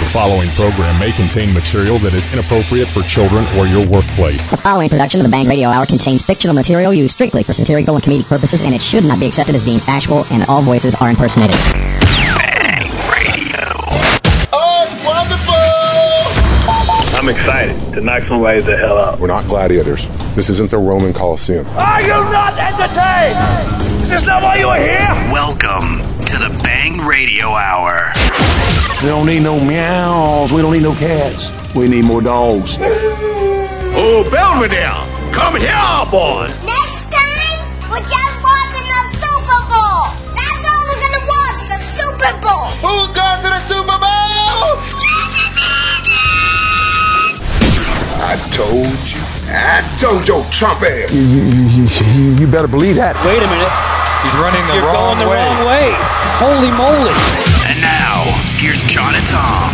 following program may contain material that is inappropriate for children or your workplace. The following production of the Bang Radio Hour contains fictional material used strictly for satirical and comedic purposes, and it should not be accepted as being factual, and all voices are impersonated. Bang Radio. Oh, it's wonderful! I'm excited to knock somebody the hell out. We're not gladiators. This isn't the Roman Colosseum. Are you not entertained? Is this not why you are here? Welcome to the Bang Radio Hour. We don't need no meows. We don't need no cats. We need more dogs. Oh, Belvedere, come here, boy. Next time, we're just watching the Super Bowl. That's all we're gonna watch, the Super Bowl. Who's going to the Super Bowl? I told your Trump ass. You better believe that. Wait a minute. He's running the wrong way. You're going the wrong way. Holy moly. And now, here's John and Tom.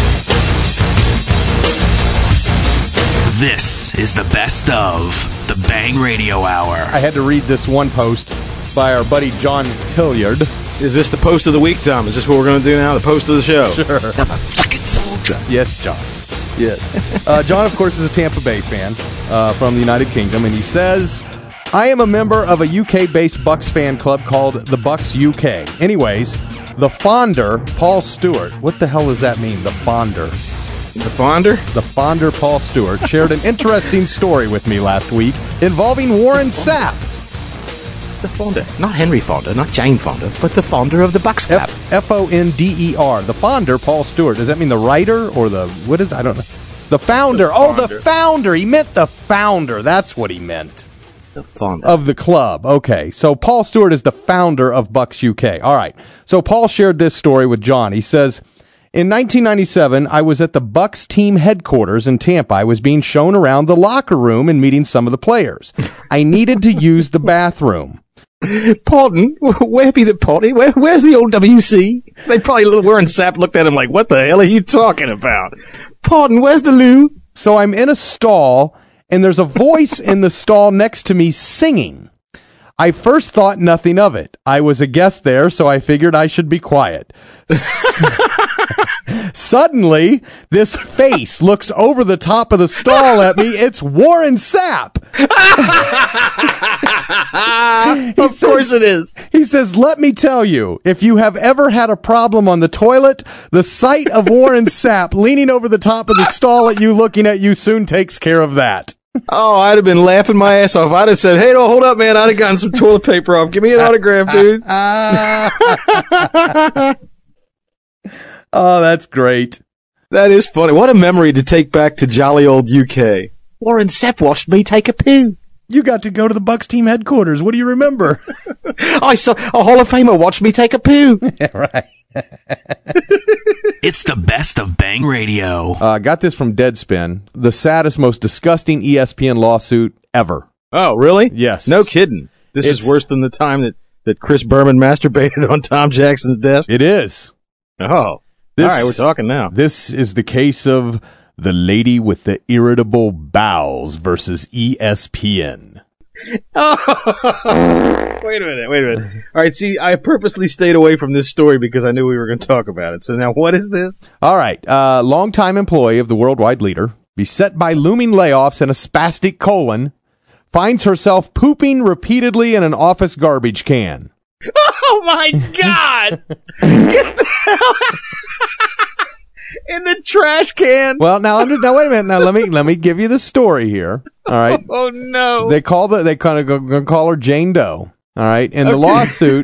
This is the best of the Bang Radio Hour. I had to read this one post by our buddy John Tilliard. Is this the post of the week, Tom? Is this what we're going to do now? The post of the show? Sure. I'm a fucking soldier. Yes, John. Yes. John, of course, is a Tampa Bay fan from the United Kingdom, and he says, I am a member of a UK-based Bucks fan club called the Bucks UK. Anyways, the founder, Paul Stewart, what the hell does that mean, the founder? The founder? The founder, Paul Stewart, shared an interesting story with me last week involving Warren Sapp. The founder. Not Henry Fonda, not Jane Fonda, but the founder of the Bucks Club. F-O-N-D-E-R. The founder, Paul Stewart. Does that mean the writer or the, what is, I don't know. The founder. The founder. He meant the founder. That's what he meant. The founder. Of the club. Okay. So Paul Stewart is the founder of Bucks UK. All right. So Paul shared this story with John. He says, in 1997, I was at the Bucks team headquarters in Tampa. I was being shown around the locker room and meeting some of the players. I needed to use the bathroom. Pardon? Where be the potty? Where's the old WC? They probably, Warren Sapp looked at him like, what the hell are you talking about? Pardon, where's the loo? So I'm in a stall, and there's a voice in the stall next to me singing. I first thought nothing of it. I was a guest there, so I figured I should be quiet. Suddenly, this face looks over the top of the stall at me. It's Warren Sapp. Of course it is. He says, let me tell you, if you have ever had a problem on the toilet, the sight of Warren Sapp leaning over the top of the stall at you, looking at you, soon takes care of that. Oh, I'd have been laughing my ass off. I'd have said, hey, no, hold up, man. I'd have gotten some toilet paper off. Give me an autograph, dude. Oh, that's great. That is funny. What a memory to take back to jolly old UK. Warren Sapp watched me take a poo. You got to go to the Bucks team headquarters. What do you remember? I saw a Hall of Famer watch me take a poo. Yeah, right. It's the best of Bang Radio. Got this from Deadspin. The saddest, most disgusting ESPN lawsuit ever. Oh, really? Yes. No kidding. This is worse than the time that Chris Berman masturbated on Tom Jackson's desk? It is. Oh. All right, we're talking now. This is the case of the lady with the irritable bowels versus ESPN. Oh. Wait a minute. All right, see, I purposely stayed away from this story because I knew we were going to talk about it. So now what is this? All right. Longtime employee of the worldwide leader, beset by looming layoffs and a spastic colon, finds herself pooping repeatedly in an office garbage can. Oh, my God! Get the hell in the trash can. Well, now wait a minute. Now let me give you the story here. All right. Oh no. They kind of gonna call her Jane Doe. All right. In the lawsuit.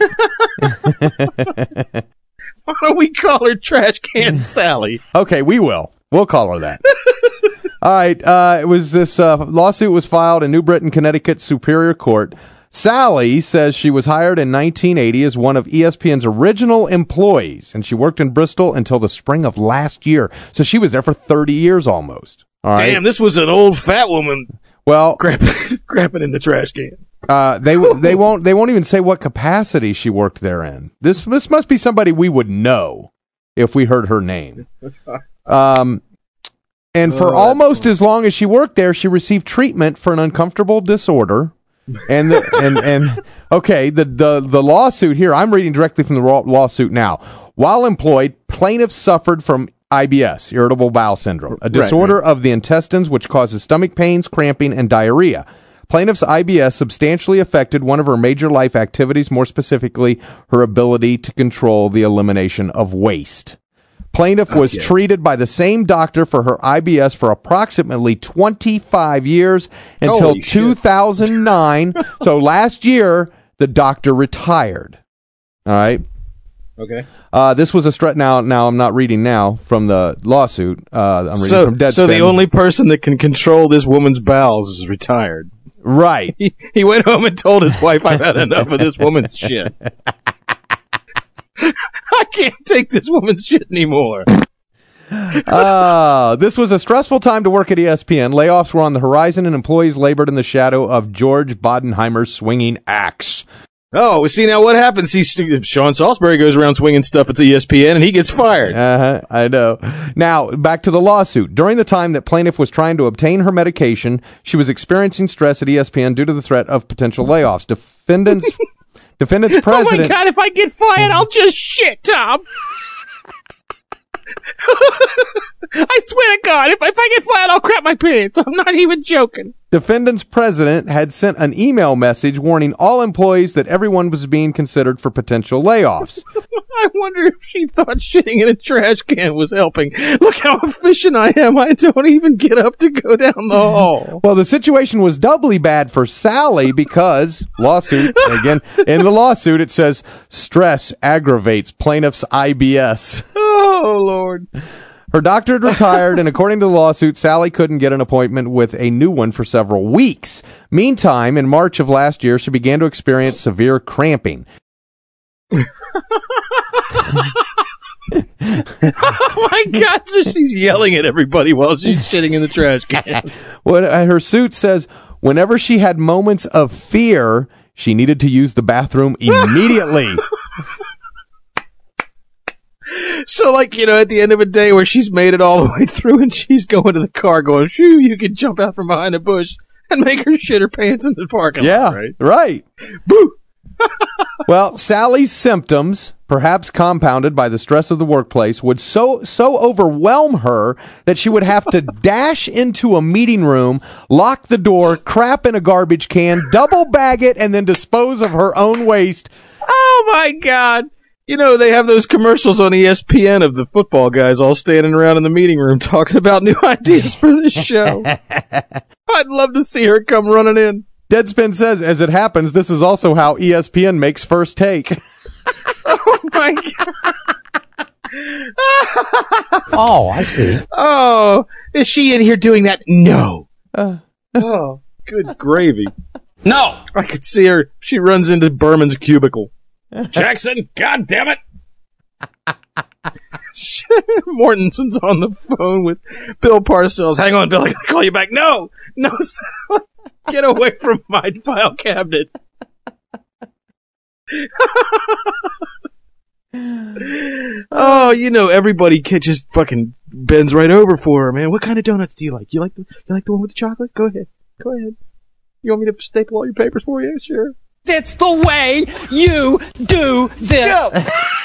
Why don't we call her Trash Can Sally? Okay, we will. We'll call her that. All right. It was this lawsuit was filed in New Britain, Connecticut Superior Court. Sally says she was hired in 1980 as one of ESPN's original employees, and she worked in Bristol until the spring of last year. So she was there for 30 years almost. All right? Damn, this was an old fat woman. Well, crapping in the trash can. They won't even say what capacity she worked there in. This must be somebody we would know if we heard her name. And for almost as long as she worked there, she received treatment for an uncomfortable disorder. And okay, the lawsuit here, I'm reading directly from the lawsuit now. While employed, plaintiff suffered from IBS, irritable bowel syndrome, a disorder of the intestines which causes stomach pains, cramping, and diarrhea. Plaintiff's IBS substantially affected one of her major life activities, more specifically, her ability to control the elimination of waste. Plaintiff was treated by the same doctor for her IBS for approximately 25 years until 2009. So last year, the doctor retired. All right. Okay. This was a now I'm not reading now from the lawsuit. I'm reading from Deadspin. So the only person that can control this woman's bowels is retired. Right. He went home and told his wife, I've had enough of this woman's shit. I can't take this woman's shit anymore. This was a stressful time to work at ESPN. Layoffs were on the horizon and employees labored in the shadow of George Bodenheimer's swinging axe. Oh, see, now what happens? Sean Salisbury goes around swinging stuff at ESPN, and he gets fired. I know. Now, back to the lawsuit. During the time that plaintiff was trying to obtain her medication, she was experiencing stress at ESPN due to the threat of potential layoffs. Defendant's president... Oh, my God, if I get fired, I'll just shit, Tom. I swear to God, if I get fired, I'll crap my pants. I'm not even joking. Defendant's president had sent an email message warning all employees that everyone was being considered for potential layoffs. I wonder if she thought shitting in a trash can was helping. Look how efficient I am. I don't even get up to go down the hall. Well, the situation was doubly bad for Sally because, lawsuit, again, in the lawsuit it says, stress aggravates plaintiff's IBS. Oh, Lord. Her doctor had retired, and according to the lawsuit, Sally couldn't get an appointment with a new one for several weeks. Meantime, in March of last year, she began to experience severe cramping. Oh, my God. So she's yelling at everybody while she's shitting in the trash can. Her suit says whenever she had moments of fear, she needed to use the bathroom immediately. So, like, at the end of a day where she's made it all the way through and she's going to the car going, shoo, you can jump out from behind a bush and make her shit her pants in the parking lot, right? Right. Boo! Well, Sally's symptoms, perhaps compounded by the stress of the workplace, would so overwhelm her that she would have to dash into a meeting room, lock the door, crap in a garbage can, double bag it, and then dispose of her own waste. Oh, my God. They have those commercials on ESPN of the football guys all standing around in the meeting room talking about new ideas for this show. I'd love to see her come running in. Deadspin says, as it happens, this is also how ESPN makes First Take. Oh, my God. Oh, I see. Oh, is she in here doing that? No. Oh, good gravy. No. I could see her. She runs into Berman's cubicle. Jackson, God damn it. Mortenson's on the phone with Bill Parcells. Hang on, Bill, I gotta call you back. No, Sally. Get away from my file cabinet. Oh, everybody just fucking bends right over for her, man. What kind of donuts do you like? You like the one with the chocolate? Go ahead. You want me to staple all your papers for you? Sure. It's the way you do this.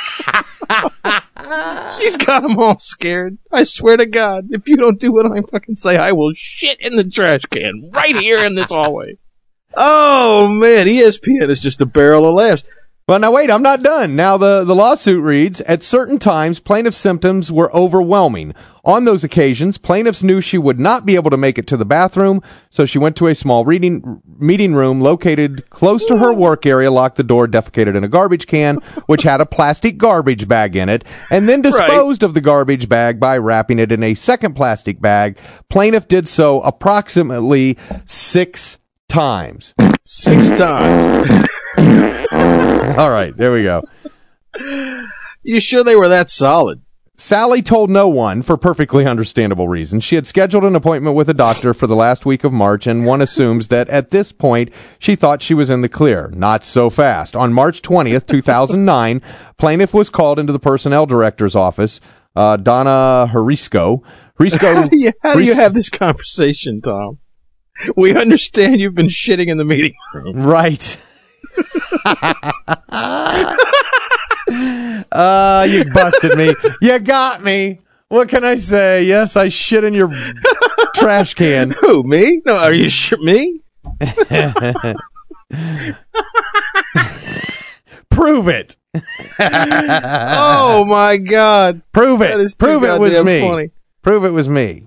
She's got them all scared. I swear to God, if you don't do what I fucking say, I will shit in the trash can right here in this hallway. Oh, man, ESPN is just a barrel of laughs. Well, now wait, I'm not done. Now the lawsuit reads, at certain times, plaintiff's symptoms were overwhelming. On those occasions, plaintiffs knew she would not be able to make it to the bathroom, so she went to a small meeting room located close to her work area, locked the door, defecated in a garbage can, which had a plastic garbage bag in it, and then disposed of the garbage bag by wrapping it in a second plastic bag. Plaintiff did so approximately 6 times. 6 times. All right, there we go. You sure they were that solid? Sally told no one for perfectly understandable reasons. She had scheduled an appointment with a doctor for the last week of March, and one assumes that at this point she thought she was in the clear. Not so fast. On March 20th, 2009, plaintiff was called into the personnel director's office, Donna Harisco. How do you have this conversation, Tom? We understand you've been shitting in the meeting room. Right. You busted me. You got me. What can I say? Yes, I shit in your trash can. Who, me? No, are you sure? Me? Prove it. Oh, my God. Prove it. That is Prove it was me. funny. Prove it was me.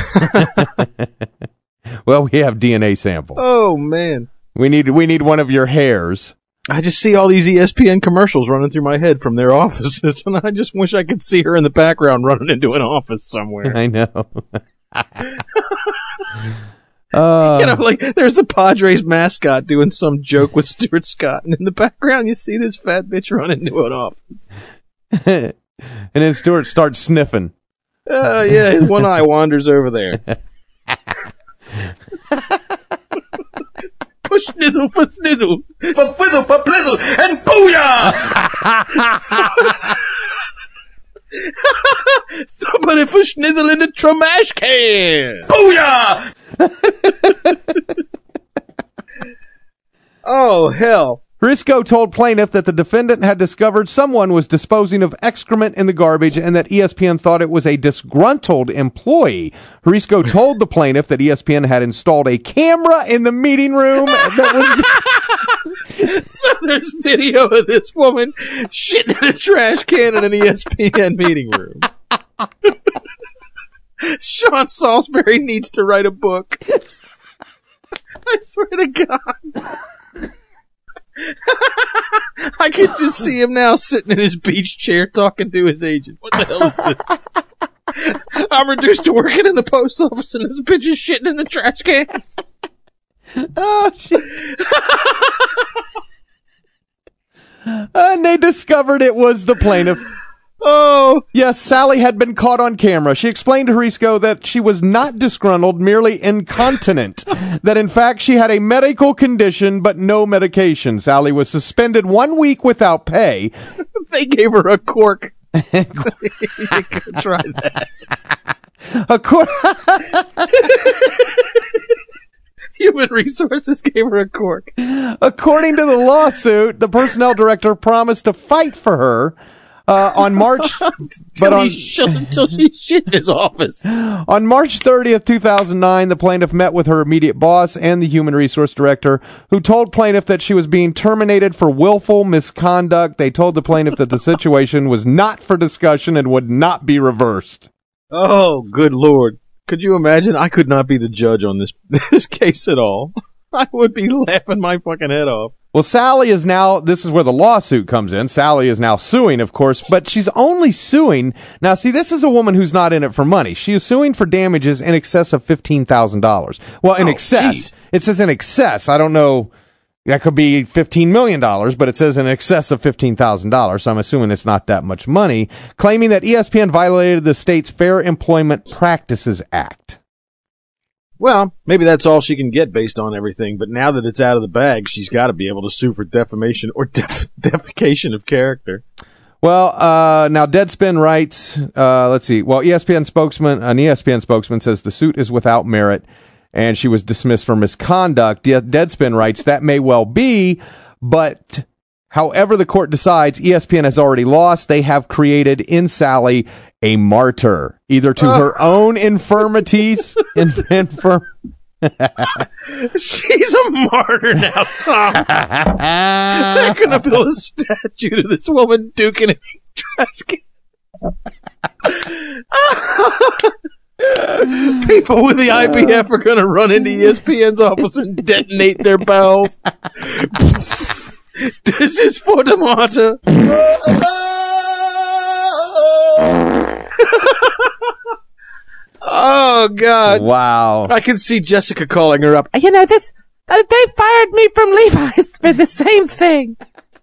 Well, we have DNA sample. Oh, man. We need one of your hairs. I just see all these ESPN commercials running through my head from their offices, and I just wish I could see her in the background running into an office somewhere. I know. Like there's the Padres mascot doing some joke with Stuart Scott, and in the background you see this fat bitch running into an office. And then Stuart starts sniffing. Yeah, his one eye wanders over there. For schnizzle, for snizzle. For whizzle, for blizzle, and booyah! Somebody for schnizzle in the trash can! Booyah! Oh, hell. Risco told plaintiff that the defendant had discovered someone was disposing of excrement in the garbage and that ESPN thought it was a disgruntled employee. Risco told the plaintiff that ESPN had installed a camera in the meeting room that was... So there's video of this woman shitting in a trash can in an ESPN meeting room. Sean Salisbury needs to write a book. I swear to God. I can just see him now sitting in his beach chair talking to his agent. What the hell is this? I'm reduced to working in the post office and this bitch is shitting in the trash cans. Oh, shit. And they discovered it was the plaintiff. Oh. Yes, Sally had been caught on camera. She explained to Risco that she was not disgruntled, merely incontinent. That in fact she had a medical condition but no medication. Sally was suspended 1 week without pay. They gave her a cork. You could try that. A cork. Human Resources gave her a cork. According to the lawsuit, the personnel director promised to fight for her on March, until she shit in his office. On March 30th, 2009, the plaintiff met with her immediate boss and the human resource director, who told plaintiff that she was being terminated for willful misconduct. They told the plaintiff that the situation was not for discussion and would not be reversed. Oh, good Lord. Could you imagine? I could not be the judge on this case at all. I would be laughing my fucking head off. Well, Sally is now, this is where the lawsuit comes in. Sally is now suing, of course, but she's only suing. Now, see, this is a woman who's not in it for money. She is suing for damages in excess of $15,000. Well, in excess. Geez. It says in excess. I don't know. That could be $15 million, but it says in excess of $15,000. So I'm assuming it's not that much money, claiming that ESPN violated the state's Fair Employment Practices Act. Well, maybe that's all she can get based on everything, but now that it's out of the bag, she's got to be able to sue for defamation or defecation of character. Well, now Deadspin writes, let's see. Well, an ESPN spokesman says the suit is without merit and she was dismissed for misconduct. Deadspin writes, that may well be, but however the court decides, ESPN has already lost. They have created in Sally a martyr, either to her own infirmities. She's a martyr now, Tom. They're going to build a statue to this woman duking in a trash can. People with the IBF are going to run into ESPN's office and detonate their bowels. This is for the martyr. Oh, God. Wow. I can see Jessica calling her up. You know, they fired me from Levi's for the same thing.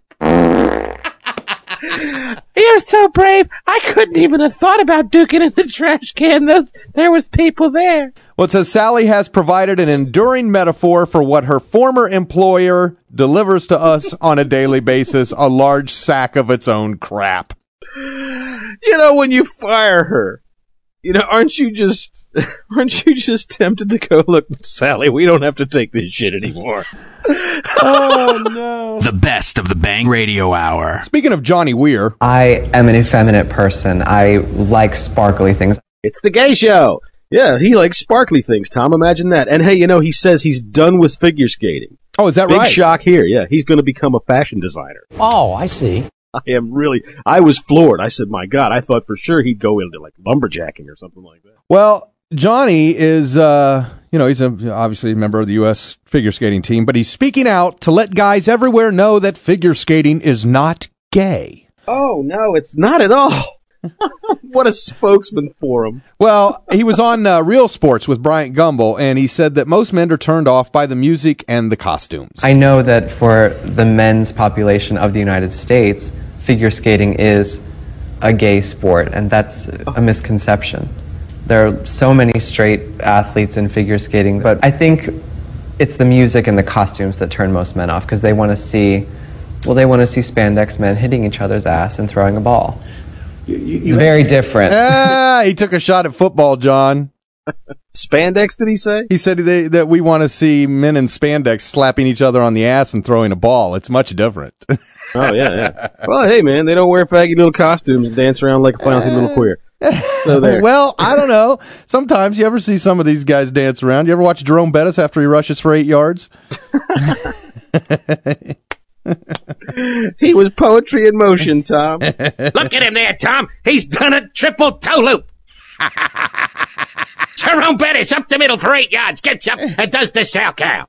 You're so brave. I couldn't even have thought about duking in the trash can. There was people there. Well, it says Sally has provided an enduring metaphor for what her former employer delivers to us on a daily basis, a large sack of its own crap. You know, when you fire her, aren't you just tempted to go, look, Sally, we don't have to take this shit anymore. Oh, no. The best of the Bang Radio Hour. Speaking of Johnny Weir. I am an effeminate person. I like sparkly things. It's the gay show. Yeah, he likes sparkly things, Tom. Imagine that. And hey, he says he's done with figure skating. Oh, is that Big right? Big shock here. Yeah, he's going to become a fashion designer. Oh, I see. I was floored. I said, my God, I thought for sure he'd go into like lumberjacking or something like that. Well, Johnny is, he's obviously a member of the U.S. figure skating team, but he's speaking out to let guys everywhere know that figure skating is not gay. Oh, no, it's not at all. What a spokesman for him. Well, he was on Real Sports with Bryant Gumbel, and he said that most men are turned off by the music and the costumes. I know that for the men's population of the United States, figure skating is a gay sport, and that's a misconception. There are so many straight athletes in figure skating, but I think it's the music and the costumes that turn most men off, because they want to see spandex men hitting each other's ass and throwing a ball. It's very different. He took a shot at football, John. Spandex, did he say? He said that we want to see men in spandex slapping each other on the ass and throwing a ball. It's much different. Oh, yeah. Well, hey, man, they don't wear faggy little costumes and dance around like a flouncy little queer. So there. Well, I don't know. Sometimes you ever see some of these guys dance around. You ever watch Jerome Bettis after he rushes for 8 yards? He was poetry in motion, Tom. Look at him there, Tom. He's done a triple toe loop. Jerome Bettis up the middle for 8 yards. Gets up and does the sow cow.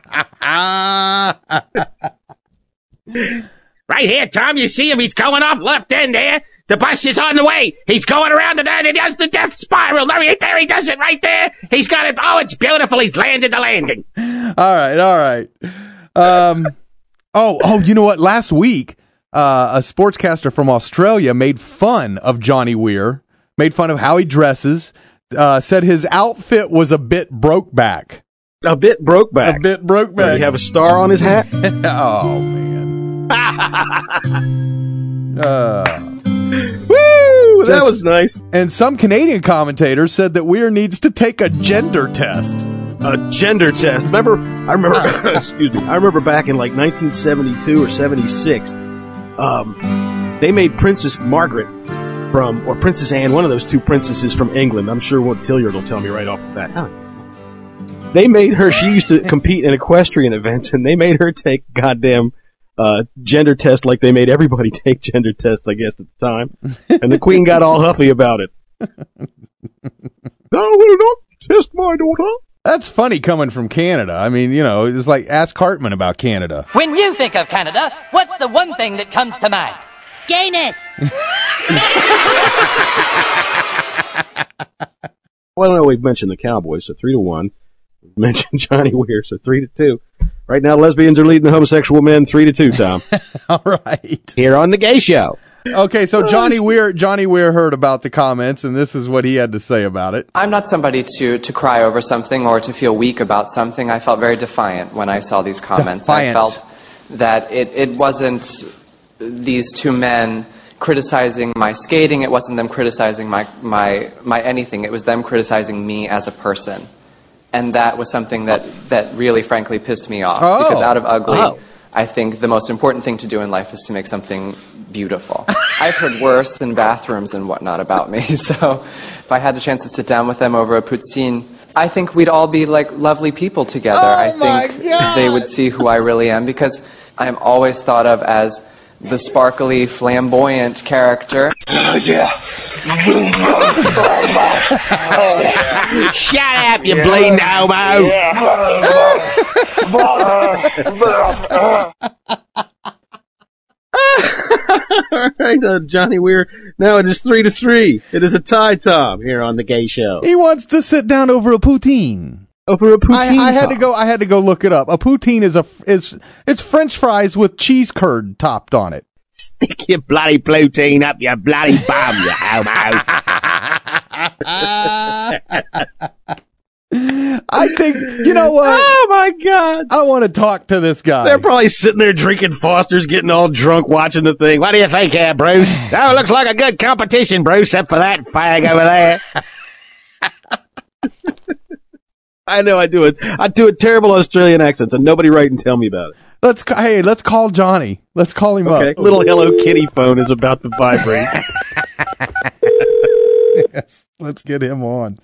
Right here, Tom. You see him. He's going off left end there. The bus is on the way. He's going around and he does the death spiral. There he does it right there. He's got it. Oh, it's beautiful. He's landed the landing. All right. Oh, you know what? Last week, a sportscaster from Australia made fun of Johnny Weir, made fun of how he dresses, said his outfit was a bit broke back. A bit broke back? A bit broke back. Did he have a star on his hat? Oh, man. Woo! That was nice. And some Canadian commentators said that Weir needs to take a gender test. A gender test. I remember excuse me. I remember back in like 1972 or 76, they made Princess Margaret or Princess Anne, one of those two princesses from England. I'm sure Tilliard will tell me right off the bat. They made her, she used to compete in equestrian events, and they made her take goddamn gender test like they made everybody take gender tests, I guess, at the time. And the Queen got all huffy about it. Thou will not test my daughter. That's funny coming from Canada. I mean, it's like ask Cartman about Canada. When you think of Canada, what's the one thing that comes to mind? Gayness! Well, no, we've mentioned the Cowboys, so 3-1. We've mentioned Johnny Weir, so 3-2. Right now, lesbians are leading the homosexual men 3-2, Tom. All right. Here on The Gay Show. Okay, so Johnny Weir heard about the comments, and this is what he had to say about it. I'm not somebody to cry over something or to feel weak about something. I felt very defiant when I saw these comments. Defiant. I felt that it wasn't these two men criticizing my skating. It wasn't them criticizing my anything. It was them criticizing me as a person. And that was something that really, frankly, pissed me off. Oh. Because out of ugly, I think the most important thing to do in life is to make something beautiful. I've heard worse in bathrooms and whatnot about me. So if I had the chance to sit down with them over a poutine, I think we'd all be like lovely people together. I think they would see who I really am, because I'm always thought of as the sparkly, flamboyant character. Shut up, you bleeding homo! All right, Johnny Weir. Now it is 3-3. It is a tie, Tom, here on The Gay Show. He wants to sit down over a poutine. Over a poutine. I had to go look it up. A poutine is French fries with cheese curd topped on it. Stick your bloody poutine up your bloody bum, you homo! I think, you know what? Oh, my God. I want to talk to this guy. They're probably sitting there drinking Foster's, getting all drunk, watching the thing. What do you think here, Bruce? Oh, looks like a good competition, Bruce, except for that fag over there. I know I do it. I do a terrible Australian accent, so nobody write and tell me about it. Let's call Johnny. Let's call him up. Little Hello Kitty phone is about to vibrate. Yes, let's get him on.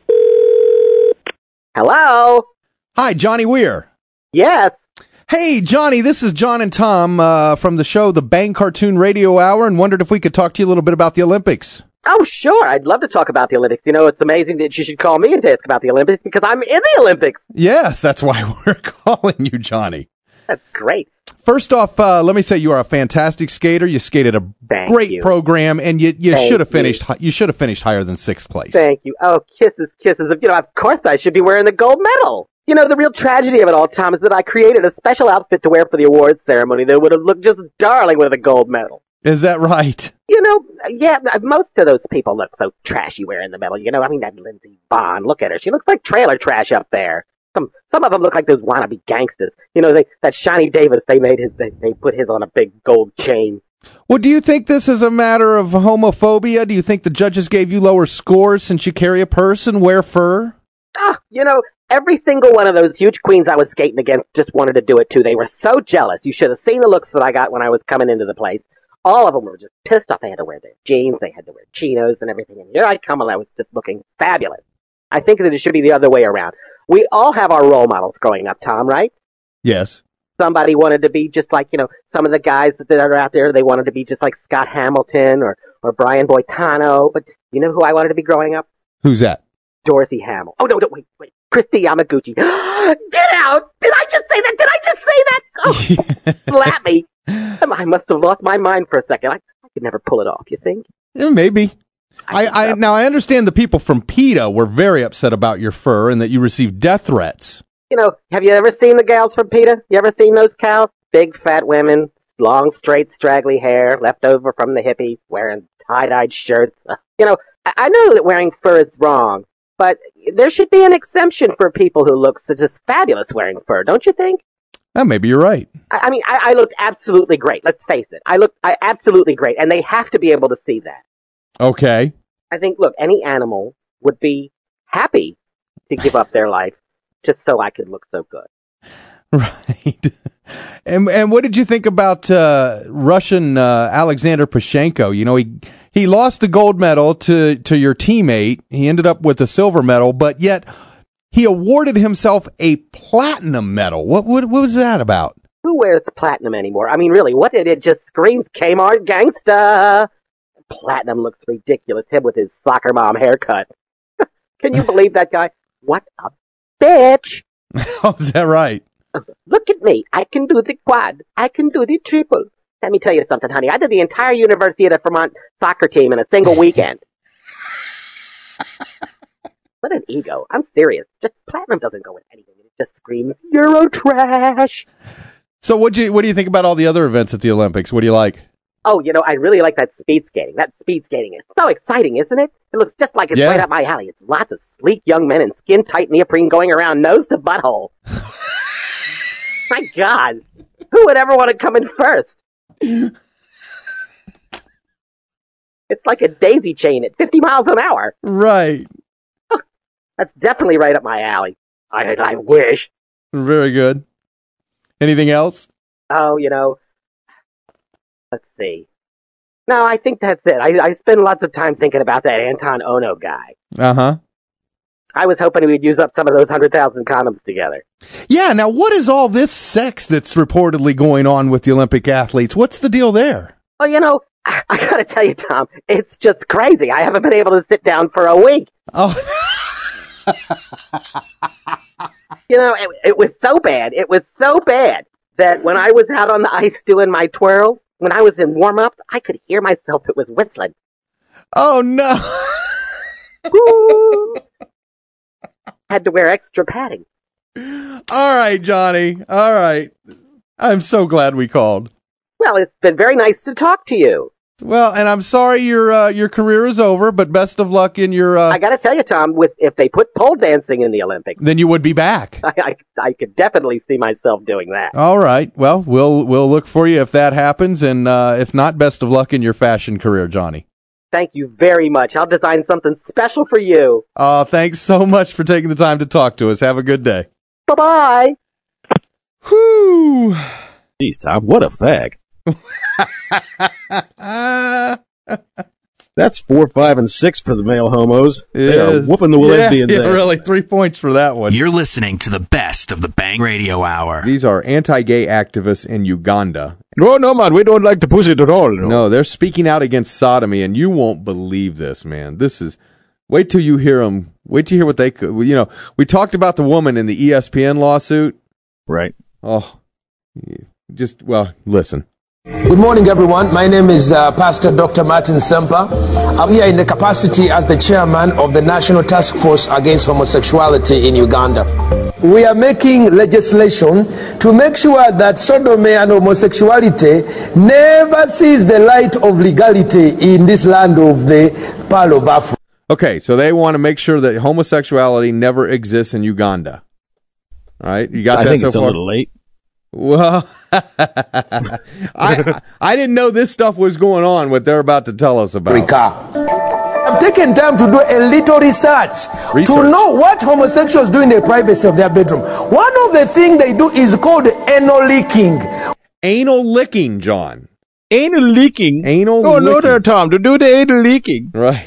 Hello. Hi, Johnny Weir. Yes. Hey, Johnny, this is John and Tom from the show The Bang Cartoon Radio Hour, and wondered if we could talk to you a little bit about the Olympics. Oh, sure. I'd love to talk about the Olympics. You know, it's amazing that you should call me and ask about the Olympics because I'm in the Olympics. Yes, that's why we're calling you, Johnny. That's great. First off, let me say you are a fantastic skater. You skated a great program, and you should have finished. You should have finished higher than 6th place. Thank you. Oh, kisses. You know, of course I should be wearing the gold medal. You know, the real tragedy of it all, Tom, is that I created a special outfit to wear for the awards ceremony that would have looked just darling with a gold medal. Is that right? You know, yeah, most of those people look so trashy wearing the medal. You know, I mean, that Lindsey Vonn, look at her. She looks like trailer trash up there. Some of them look like those wannabe gangsters. You know, that Shiny Davis, they put his on a big gold chain. Well, do you think this is a matter of homophobia? Do you think the judges gave you lower scores since you carry a purse and wear fur? You know, every single one of those huge queens I was skating against just wanted to do it too. They were so jealous. You should have seen the looks that I got when I was coming into the place. All of them were just pissed off. They had to wear their jeans, they had to wear chinos and everything. And here I come, and I was just looking fabulous. I think that it should be the other way around. We all have our role models growing up, Tom, right? Yes. Somebody wanted to be just like, you know, some of the guys that are out there, they wanted to be just like Scott Hamilton or Brian Boitano. But you know who I wanted to be growing up? Who's that? Dorothy Hamill. Oh, no, wait. Christy Yamaguchi. Get out! Did I just say that? Oh, slap me. I must have lost my mind for a second. I could never pull it off, you think? Yeah, maybe. Now, I understand the people from PETA were very upset about your fur and that you received death threats. You know, have you ever seen the gals from PETA? You ever seen those cows? Big, fat women, long, straight, straggly hair, left over from the hippies, wearing tie-dyed shirts. You know, I know that wearing fur is wrong, but there should be an exemption for people who look just fabulous wearing fur, don't you think? Maybe you're right. I mean, I looked absolutely great. Let's face it. I absolutely great, and they have to be able to see that. Okay. I think, look, any animal would be happy to give up their life just so I could look so good. Right. And what did you think about Russian Alexander Pashenko? You know, he lost the gold medal to your teammate. He ended up with a silver medal, but yet he awarded himself a platinum medal. What was that about? Who wears platinum anymore? I mean, really, what did it just screams Kmart gangsta? Platinum looks ridiculous. Him with his soccer mom haircut. Can you believe that guy? What a bitch. Oh, is that right? Look at me. I can do the quad. I can do the triple. Let me tell you something, honey. I did the entire University of the Vermont soccer team in a single weekend. What an ego. I'm serious. Just platinum doesn't go with anything. It just screams Euro trash. So what do you think about all the other events at the Olympics? What do you like? Oh, you know, I really like that speed skating. That speed skating is so exciting, isn't it? It looks just like it's right up my alley. It's lots of sleek young men in skin-tight neoprene going around nose to butthole. My God. Who would ever want to come in first? It's like a daisy chain at 50 miles an hour. Right. Oh, that's definitely right up my alley. I wish. Very good. Anything else? Oh, you know, let's see. No, I think that's it. I spend lots of time thinking about that Anton Ono guy. Uh-huh. I was hoping we'd use up some of those 100,000 condoms together. Yeah, now what is all this sex that's reportedly going on with the Olympic athletes? What's the deal there? Well, you know, I gotta tell you, Tom, it's just crazy. I haven't been able to sit down for a week. Oh. You know, it was so bad. It was so bad that when I was out on the ice doing my twirl, when I was in warm-ups, I could hear myself. It was whistling. Oh, no. Had to wear extra padding. All right, Johnny. All right. I'm so glad we called. Well, it's been very nice to talk to you. Well, and I'm sorry your career is over, but best of luck in your... I got to tell you, Tom, if they put pole dancing in the Olympics... Then you would be back. I could definitely see myself doing that. All right. Well, we'll look for you if that happens, and if not, best of luck in your fashion career, Johnny. Thank you very much. I'll design something special for you. Oh, thanks so much for taking the time to talk to us. Have a good day. Bye-bye. Whew. Jeez, Tom, what a fag. That's 4, 5, and 6 for the male homos. They are whooping the lesbians' Yeah, ass. really, 3 points for that one. You're listening to the best of the Bang Radio Hour. These are anti-gay activists in Uganda. Oh, no, man, we don't like the pussy at all. No, they're speaking out against sodomy, and you won't believe this, man. This is... Wait till you hear them. Wait till you hear what they could... You know, we talked about the woman in the ESPN lawsuit. Right. Oh, just, well, listen. Good morning, everyone. My name is Pastor Dr. Martin Semper. I'm here in the capacity as the chairman of the National Task Force Against Homosexuality in Uganda. We are making legislation to make sure that sodomy and homosexuality never sees the light of legality in this land of the Pearl of Africa. Okay, so they want to make sure that homosexuality never exists in Uganda. All right, you got that so far? I think it's a little late. Well, I didn't know this stuff was going on, what they're about to tell us about. I've taken time to do a little research to know what homosexuals do in the privacy of their bedroom. One of the things they do is called anal licking. Anal licking, John. Anal leaking? Anal licking. No, there, Tom, to do the anal leaking. Right.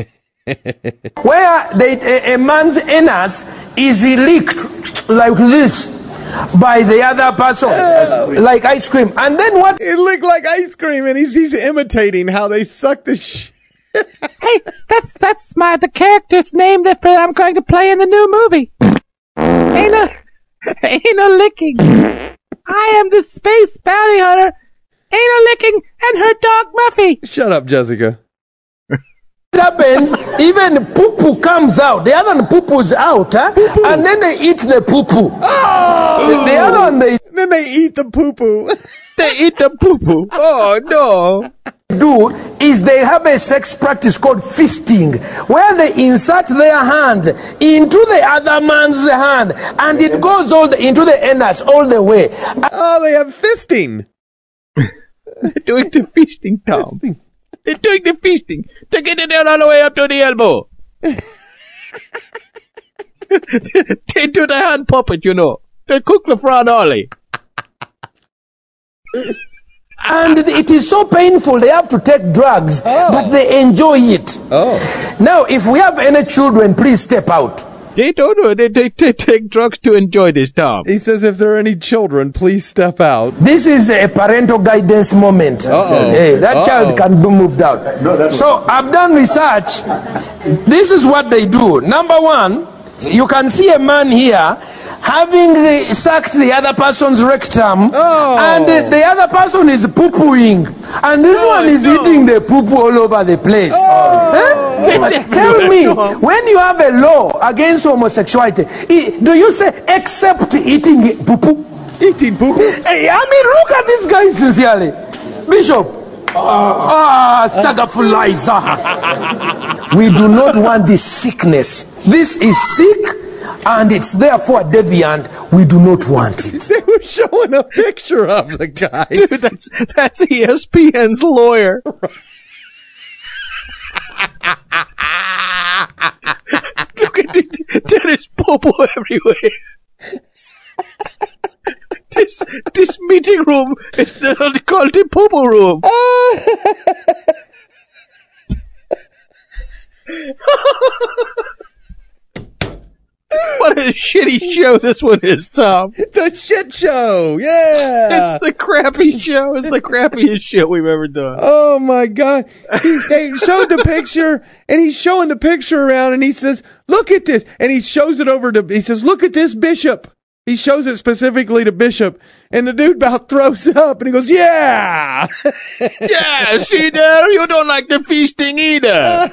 Where a man's anus is leaked like this by the other person, like ice cream. And then what? It looked like ice cream, and he's imitating how they suck the shit. Hey, that's the character's name that I'm going to play in the new movie. Anal licking. I am the space bounty hunter, Anal licking, and her dog Muffy. Shut up, Jessica. It happens, even poo-poo comes out. The other one poo-poo's out, poo-poo. And then they eat the poo-poo. Oh! The other one, then they eat the poo-poo. They eat the poo-poo. Oh, no. Do is they have a sex practice called fisting, where they insert their hand into the other man's hand, and it goes into the anus all the way. Oh, they have fisting. They're doing the feasting, Tom. They're doing the feasting. They get it down all the way up to the elbow. They do the hand puppet, you know. They cook the Fran Ollie. And it is so painful, they have to take drugs, but they enjoy it. Oh. Now, if we have any children, please step out. They don't know. They take drugs to enjoy this, Tom. He says if there are any children, please step out. This is a parental guidance moment. Hey, that child can be moved out. So I've done research. This is what they do. Number one, you can see a man here having sucked the other person's rectum, and the other person is poo-pooing, and this one is eating the poo-poo all over the place. Tell me, when you have a law against homosexuality, do you say except eating poo-poo? Eating poo-poo? Hey, I mean, look at this guy sincerely. Bishop. Staggerfulizer. We do not want this sickness. This is sick, and it's therefore deviant. We do not want it. They were showing a picture of the guy. Dude, that's ESPN's lawyer. Look at it. There is poo-poo everywhere. This meeting room is called the poo-poo room. What a shitty show this one is, Tom. The shit show, yeah. It's the crappy show. It's the crappiest shit we've ever done. Oh, my God. They showed the picture, and he's showing the picture around, and he says, look at this. And he shows it over to, he says, look at this, Bishop. He shows it specifically to Bishop, and the dude about throws up, and he goes, yeah. Yeah, see there? You don't like the feasting either.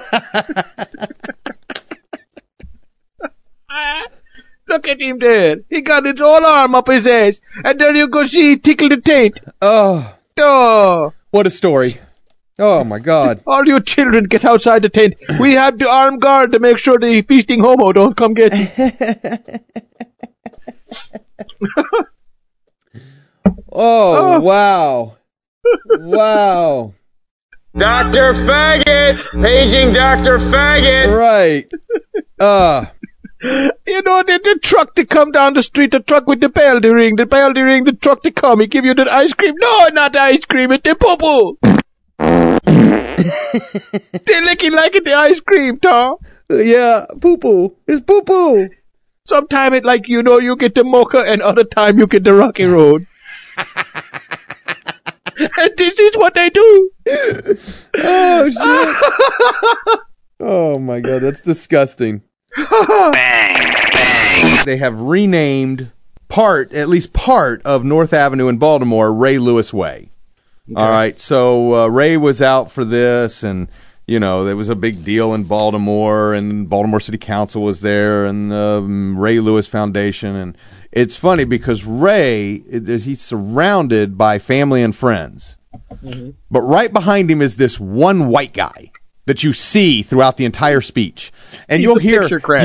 Look at him there. He got his whole arm up his ass. And there you go see, tickle the taint. Oh. What a story. Oh, my God. All you children get outside the tent. We have the armed guard to make sure the feasting homo don't come get you. Oh, wow. Wow. Dr. Faggot! Paging Dr. Faggot! Right. You know, the truck to come down the street, the truck with the bell ring, the truck to come, he give you the ice cream. No, not the ice cream, it's the poo-poo. They licking like it, the ice cream, Tom. Yeah, poo-poo. It's poo-poo. Sometime it like, you know, you get the mocha, and other time you get the rocky road. And this is what they do. Oh, shit. Oh, my God. That's disgusting. They have renamed at least part of North Avenue in Baltimore, Ray Lewis Way. Okay. All right. So Ray was out for this, and, you know, there was a big deal in Baltimore, and Baltimore City Council was there, and the Ray Lewis Foundation. And it's funny because Ray, he's surrounded by family and friends. Mm-hmm. But right behind him is this one white guy that you see throughout the entire speech. And you'll hear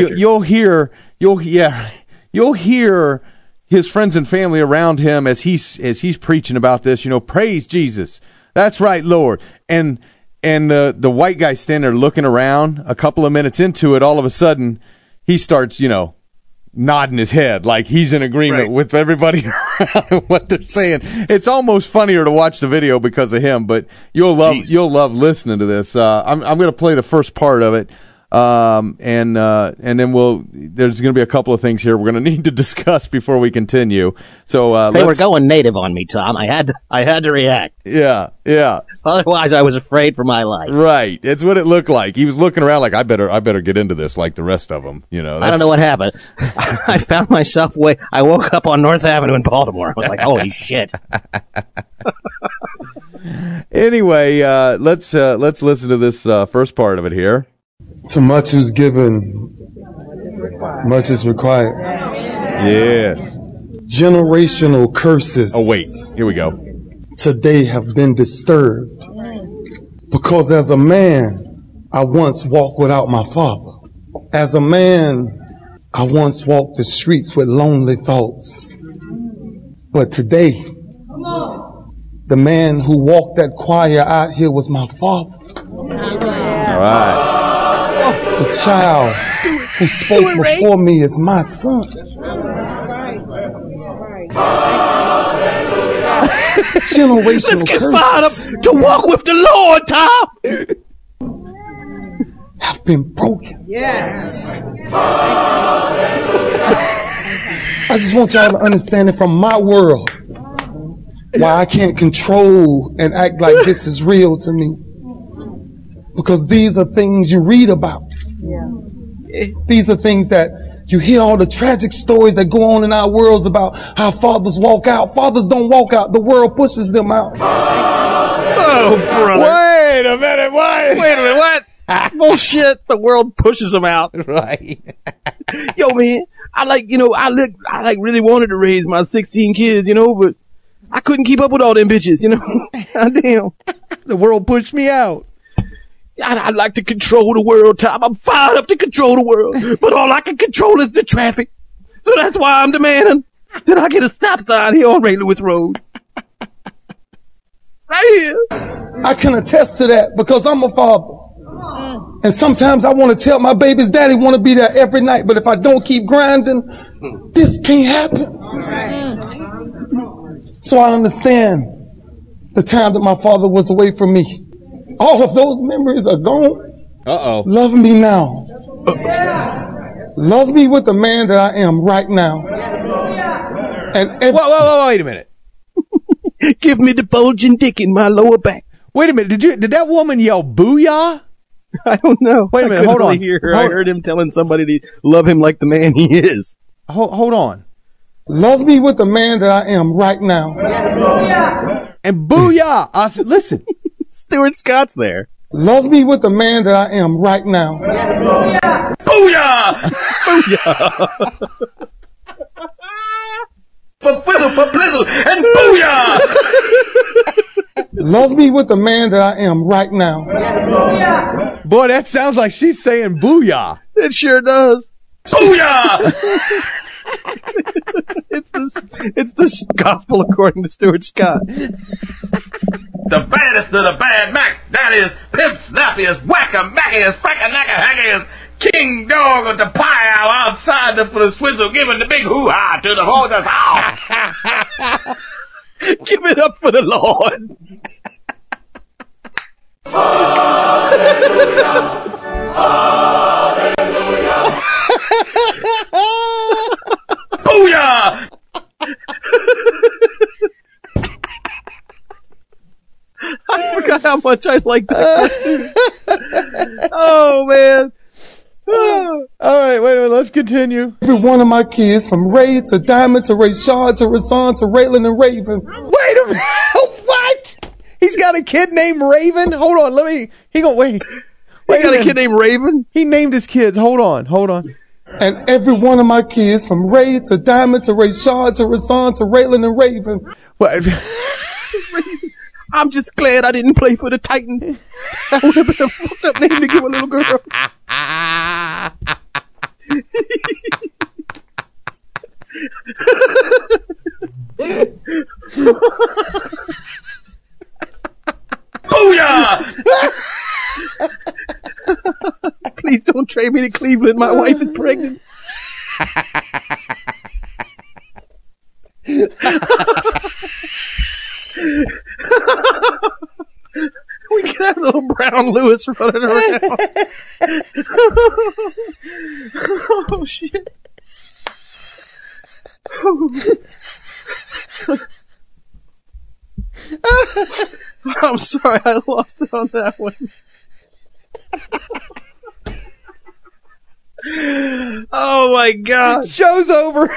his friends and family around him as he's preaching about this, you know, praise Jesus. That's right, Lord. And the white guy standing there looking around, a couple of minutes into it, all of a sudden he starts, you know, nodding his head like he's in agreement with everybody around what they're saying. It's almost funnier to watch the video because of him, but you'll love listening to this. I'm going to play the first part of it. And then there's going to be a couple of things here we're going to need to discuss before we continue. So, they were going native on me, Tom. I had to react. Yeah. Otherwise, I was afraid for my life. Right. It's what it looked like. He was looking around like, I better get into this like the rest of them. You know, I don't know what happened. I found myself I woke up on North Avenue in Baltimore. I was like, holy shit. Anyway, let's listen to this first part of it here. To much is given, much is required. Yes. Generational curses. Oh, wait. Here we go. Today have been disturbed. Because as a man, I once walked without my father. As a man, I once walked the streets with lonely thoughts. But today, the man who walked that choir out here was my father. All right. The child who spoke before me is my son. Generational Let's get curses fired up to walk with the Lord, Tom. Have been broken. Yes. I just want y'all to understand it from my world. Why I can't control and act like this is real to me. Because these are things you read about. Yeah. These are things that you hear, all the tragic stories that go on in our worlds about how fathers walk out. Fathers don't walk out. The world pushes them out. Oh, brother. Wait a minute. What? Bullshit. The world pushes them out. Right. Yo, man, I really wanted to raise my 16 kids, you know, but I couldn't keep up with all them bitches, you know. Goddamn. The world pushed me out. I'd like to control the world, Tom. I'm fired up to control the world. But all I can control is the traffic. So that's why I'm demanding that I get a stop sign here on Ray Lewis Road. Right here. I can attest to that because I'm a father. And sometimes I want to tell my baby's daddy want to be there every night. But if I don't keep grinding, this can't happen. So I understand the time that my father was away from me. All of those memories are gone. Uh-oh. Love me now. Love me with the man that I am right now. And whoa, wait a minute. Give me the bulging dick in my lower back. Wait a minute. Did that woman yell booyah? I don't know. Wait a minute. Hold on. I heard him telling somebody to love him like the man he is. Hold on. Love me with the man that I am right now. And booyah. I said, listen. Stuart Scott's there. Love me with the man that I am right now. Booyah! Booyah! And booyah! Love me with the man that I am right now. Boy, that sounds like she's saying booyah. It sure does. Booyah! It's the gospel according to Stuart Scott. The baddest of the bad Mac. daddies, pimps, nappies, whack-a-mackies, frack-a-knack-a-hackies, king dog of the pie owl outside for the swizzle, giving the big hoo-ha to the horses. Give it up for the Lord. Hallelujah. Hallelujah. Booyah! I forgot how much I like that cartoon. Oh, man. All right, wait a minute. Let's continue. Every one of my kids, from Ray to Diamond to Rayshard to Rasan to Raylan and Raven. Wait a minute. What? He's got a kid named Raven? Hold on. Wait he got a kid named Raven? He named his kids. Hold on. And every one of my kids, from Ray to Diamond to Rayshard to Rasan to Raylan and Raven. What? I'm just glad I didn't play for the Titans. That would have been a fucked up name to give a little girl. Booyah! Please don't trade me to Cleveland. My wife is pregnant. We can have little brown Lewis running around. Oh, shit. I'm sorry, I lost it on that one. Oh my God. Show's over.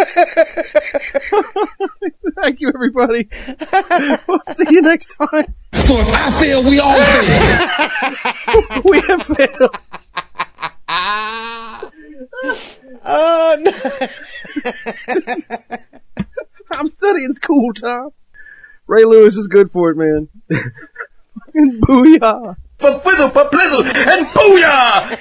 Thank you, everybody. We'll see you next time. So if I fail, we all fail. We have failed. Oh, no. I'm studying school, Tom. Ray Lewis is good for it, man. Fucking booyah. For fizzle, for blizzle, and booyah!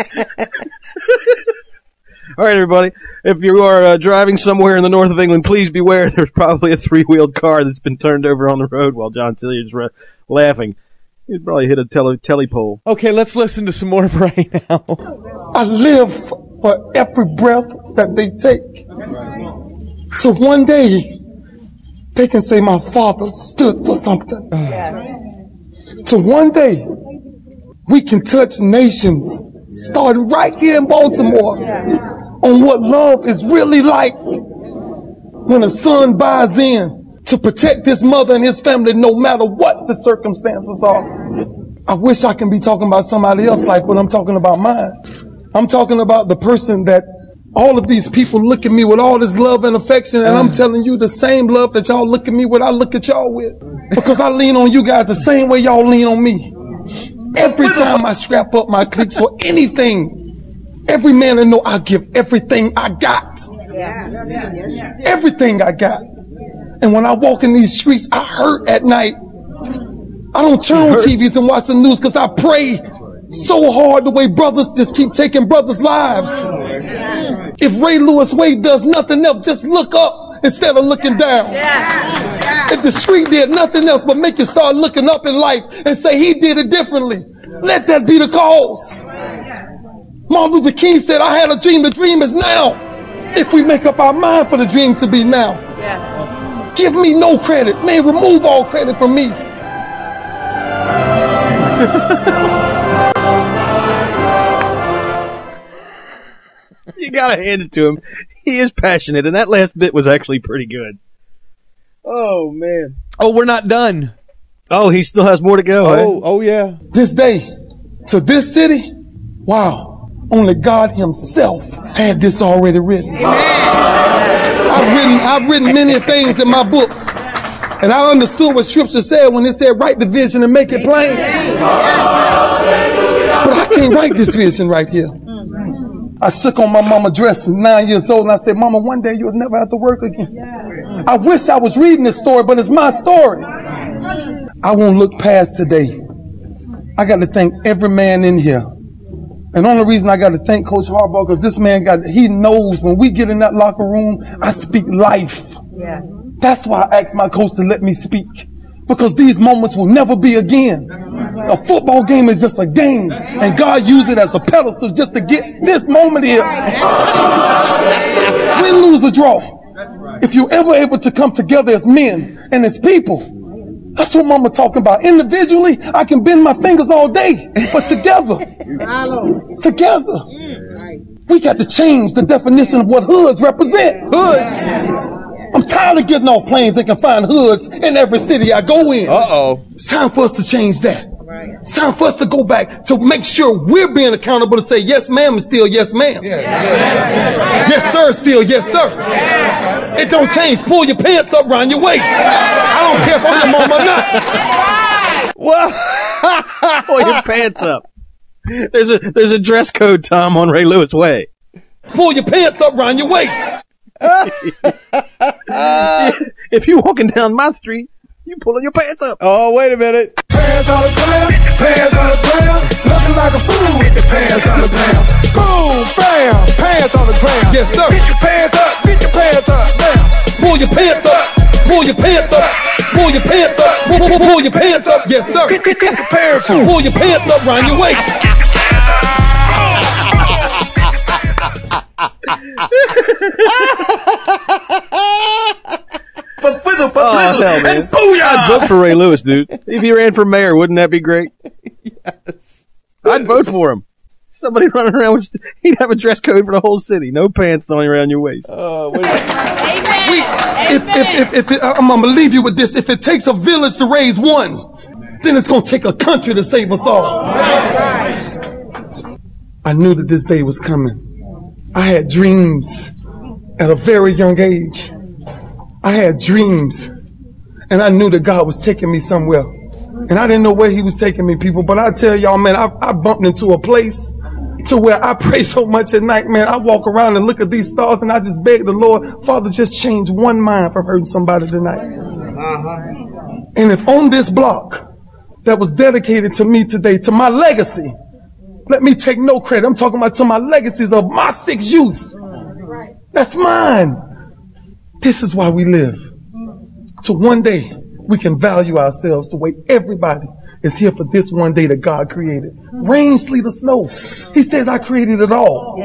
All right, everybody. If you are driving somewhere in the north of England, please beware. There's probably a three-wheeled car that's been turned over on the road while John Tillier's laughing. He'd probably hit a telepole. Okay, let's listen to some more right now. I live for every breath that they take. So one day, they can say my father stood for something. Yes. So one day, we can touch nations, starting right here in Baltimore, on what love is really like when a son buys in to protect his mother and his family no matter what the circumstances are. I wish I can be talking about somebody else's life, but I'm talking about mine. I'm talking about the person that all of these people look at me with all this love and affection, and I'm telling you the same love that y'all look at me with, I look at y'all with. Because I lean on you guys the same way y'all lean on me. Every time I scrap up my clicks for anything, every man will know I give everything I got. Everything I got. And when I walk in these streets, I hurt at night. I don't turn on TVs and watch the news because I pray so hard the way brothers just keep taking brothers' lives. If Ray Lewis Wade does nothing else, just look up instead of looking down. If the street did nothing else but make you start looking up in life and say he did it differently, let that be the cause. Martin Luther King said, I had a dream, the dream is now. If we make up our mind for the dream to be now. Give me no credit. Man, remove all credit from me. You gotta hand it to him. He is passionate, and that last bit was actually pretty good. Oh, man. Oh, we're not done. Oh, he still has more to go. Oh, yeah. This day, to this city, wow, only God himself had this already written. I've written many things in my book, and I understood what Scripture said when it said, write the vision and make it plain. But I can't write this vision right here. I shook on my mama's dress at 9 years old, and I said, Mama, one day you'll never have to work again. I wish I was reading this story, but it's my story. I won't look past today. I got to thank every man in here. And the only reason I got to thank Coach Harbaugh, because this man he knows when we get in that locker room, I speak life. That's why I asked my coach to let me speak. Because these moments will never be again. A football game is just a game, and God used it as a pedestal just to get this moment here. Win, lose, or draw. If you're ever able to come together as men and as people, that's what Mama talking about. Individually, I can bend my fingers all day, but together, we got to change the definition of what hoods represent. Hoods. I'm tired of getting off planes that can find hoods in every city I go in. It's time for us to change that. It's time for us to go back to make sure we're being accountable to say yes ma'am and still yes ma'am. Yes sir, still yes sir. It don't change. Pull your pants up around your waist. I don't care if I'm your mama or not. Pull your pants up. There's a dress code, Tom, on Ray Lewis Way. Pull your pants up around your waist. If you walking down my street, you pulling your pants up. Oh, wait a minute. Pants on the ground, pants on the ground, looking like a fool with your pants on the ground. Boom, bam, pants on the ground. Yes, sir. Get your pants up, get your pants up now. Pull your pants up, pull your pants up, pull your pants up, pull your pants up. Yes, sir. Get your pants up. Pull your pants up around your waist. Oh, hell, man. I'd vote for Ray Lewis, dude. If he ran for mayor, wouldn't that be great? Yes. I'd vote for him. Somebody running around with, he'd have a dress code for the whole city. No pants throwing around your waist. I'm gonna leave you with this. If it takes a village to raise one, then it's gonna take a country to save us all. I knew that this day was coming. I had dreams at a very young age. I had dreams, and I knew that God was taking me somewhere. And I didn't know where he was taking me, people, but I tell y'all, man, I bumped into a place to where I pray so much at night, man. I walk around and look at these stars, and I just beg the Lord, Father, just change one mind from hurting somebody tonight. And if on this block that was dedicated to me today, to my legacy, let me take no credit. I'm talking about to my legacies of my 6 youth. That's mine. This is why we live. So one day we can value ourselves the way everybody is here for this one day that God created. Rain, sleet, or snow. He says I created it all.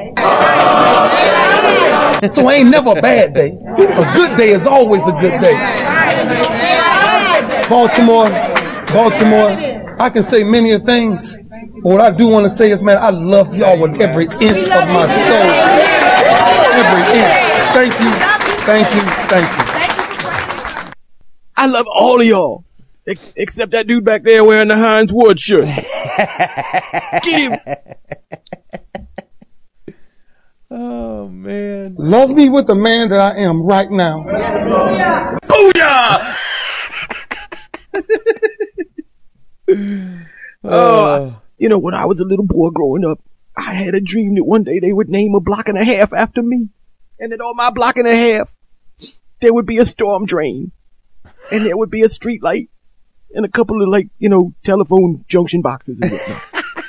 So ain't never a bad day. A good day is always a good day. Baltimore, I can say many things. But what I do want to say is, man, I love y'all with every inch of my soul. Every inch. Thank you. Thank you. Thank you. I love all of y'all. Except that dude back there wearing the Heinz Ward shirt. Get him. Oh, man. Love me with the man that I am right now. Booyah! You know, when I was a little boy growing up, I had a dream that one day they would name a block and a half after me. And that on my block and a half, there would be a storm drain. And there would be a street light. And a couple of, telephone junction boxes and whatnot.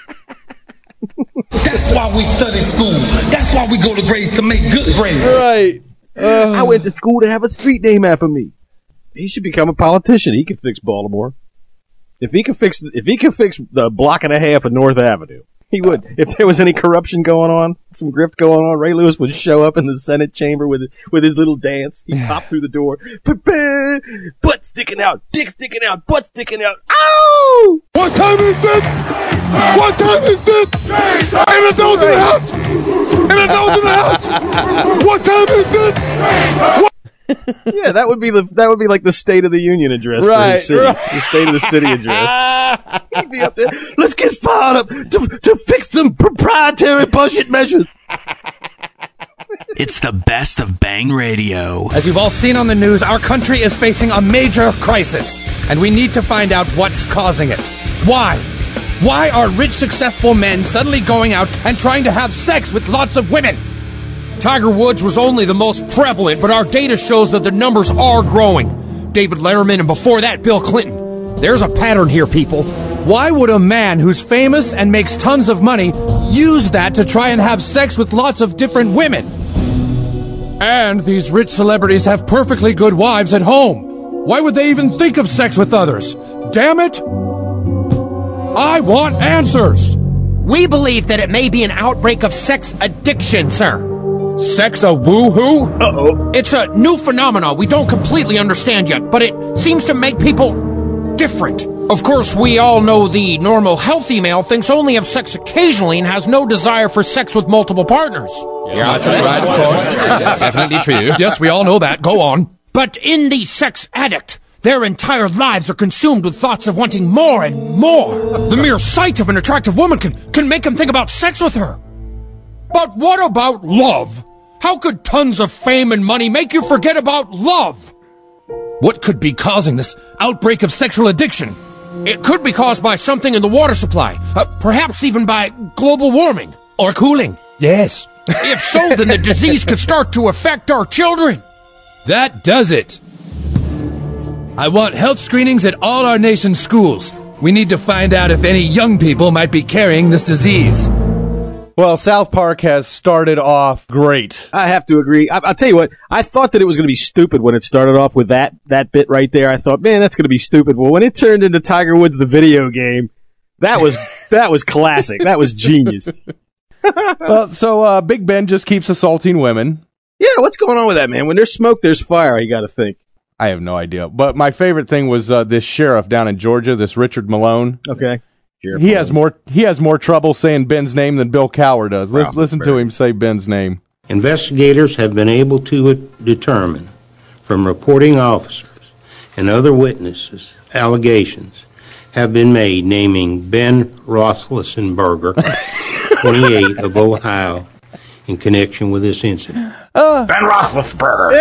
That's why we study school. That's why we go to grades to make good grades. Right. I went to school to have a street name after me. He should become a politician. He could fix Baltimore. If he could fix the block and a half of North Avenue, he would. If there was any corruption going on, some grift going on, Ray Lewis would show up in the Senate chamber with his little dance. He'd pop through the door. Butt sticking out, dick sticking out, butt sticking out. Ow! What time is it? What time is it? And adults in the house. And adults in the house. What time is it? Yeah, that would be like the State of the Union address for his city. Right. The State of the City address. He'd be up there. Let's get fired up to fix some proprietary budget measures. It's the best of Bang Radio. As you've all seen on the news, our country is facing a major crisis, and we need to find out what's causing it. Why? Why are rich, successful men suddenly going out and trying to have sex with lots of women? Tiger Woods was only the most prevalent, but our data shows that the numbers are growing. David Letterman, and before that, Bill Clinton. There's a pattern here, people. Why would a man who's famous and makes tons of money use that to try and have sex with lots of different women? And these rich celebrities have perfectly good wives at home. Why would they even think of sex with others? Damn it! I want answers! We believe that it may be an outbreak of sex addiction, sir. Sex a woo-hoo? Uh-oh. It's a new phenomenon we don't completely understand yet, but it seems to make people different. Of course, we all know the normal, healthy male thinks only of sex occasionally and has no desire for sex with multiple partners. Yeah, that's right, of course. That's definitely true. Yes, we all know that. Go on. But in the sex addict, their entire lives are consumed with thoughts of wanting more and more. The mere sight of an attractive woman can make them think about sex with her. But what about love? How could tons of fame and money make you forget about love? What could be causing this outbreak of sexual addiction? It could be caused by something in the water supply, perhaps even by global warming. Or cooling. Yes. If so, then the disease could start to affect our children. That does it. I want health screenings at all our nation's schools. We need to find out if any young people might be carrying this disease. Well, South Park has started off great. I have to agree. I'll tell you what, I thought that it was going to be stupid when it started off with that bit right there. I thought, man, that's going to be stupid. Well, when it turned into Tiger Woods, the video game, that was classic. That was genius. Well, so Big Ben just keeps assaulting women. Yeah, what's going on with that, man? When there's smoke, there's fire, you got to think. I have no idea. But my favorite thing was this sheriff down in Georgia, this Richard Malone. Okay. He has more trouble saying Ben's name than Bill Cowher does. Listen to him say Ben's name. Investigators have been able to determine from reporting officers and other witnesses allegations have been made naming Ben Roethlisberger, 28, of Ohio, in connection with this incident. Ben Roethlisberger.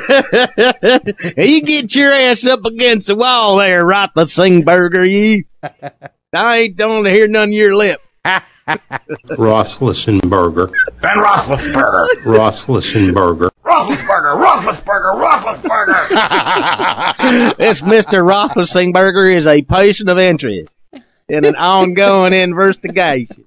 You get your ass up against the wall there, Roethlisberger, you. I ain't don't hear none of your lip. Roethlisberger. Ben Roethlisberger. Roethlisberger. Roethlisberger. This Mr. Roethlisberger is a person of interest in an ongoing investigation.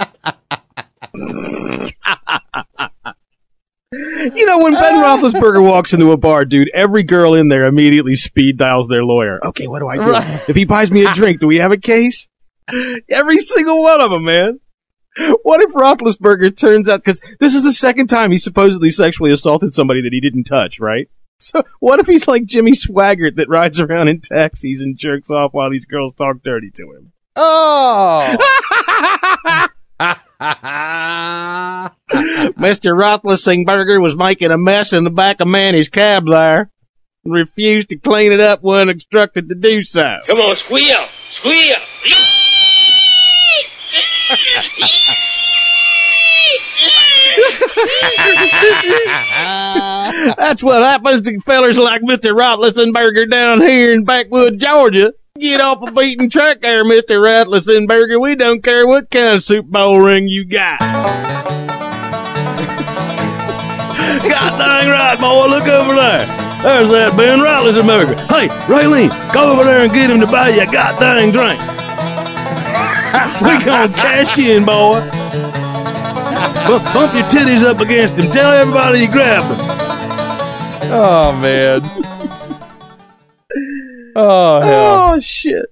You know, when Ben Roethlisberger walks into a bar, dude, every girl in there immediately speed dials their lawyer. Okay, what do I do? If he buys me a drink, do we have a case? Every single one of them, man. What if Roethlisberger turns out, because this is the second time he supposedly sexually assaulted somebody that he didn't touch, right? So what if he's like Jimmy Swaggart that rides around in taxis and jerks off while these girls talk dirty to him? Oh! Mr. Roethlisberger was making a mess in the back of Manny's cab there and refused to clean it up when instructed to do so. Come on, squeal. Squeal. That's what happens to fellers like Mr. Roethlisberger down here in Backwood, Georgia. Get off a beaten track there, Mr. Roethlisberger. We don't care what kind of Super Bowl ring you got. God dang right, boy. Look over there. There's that Ben Roethlisberger. Hey, Raylene, go over there and get him to buy you a god dang drink. We gonna cash in, boy. Bump your titties up against him. Tell everybody you grabbed them. Oh, man. Oh, hell. Oh, shit.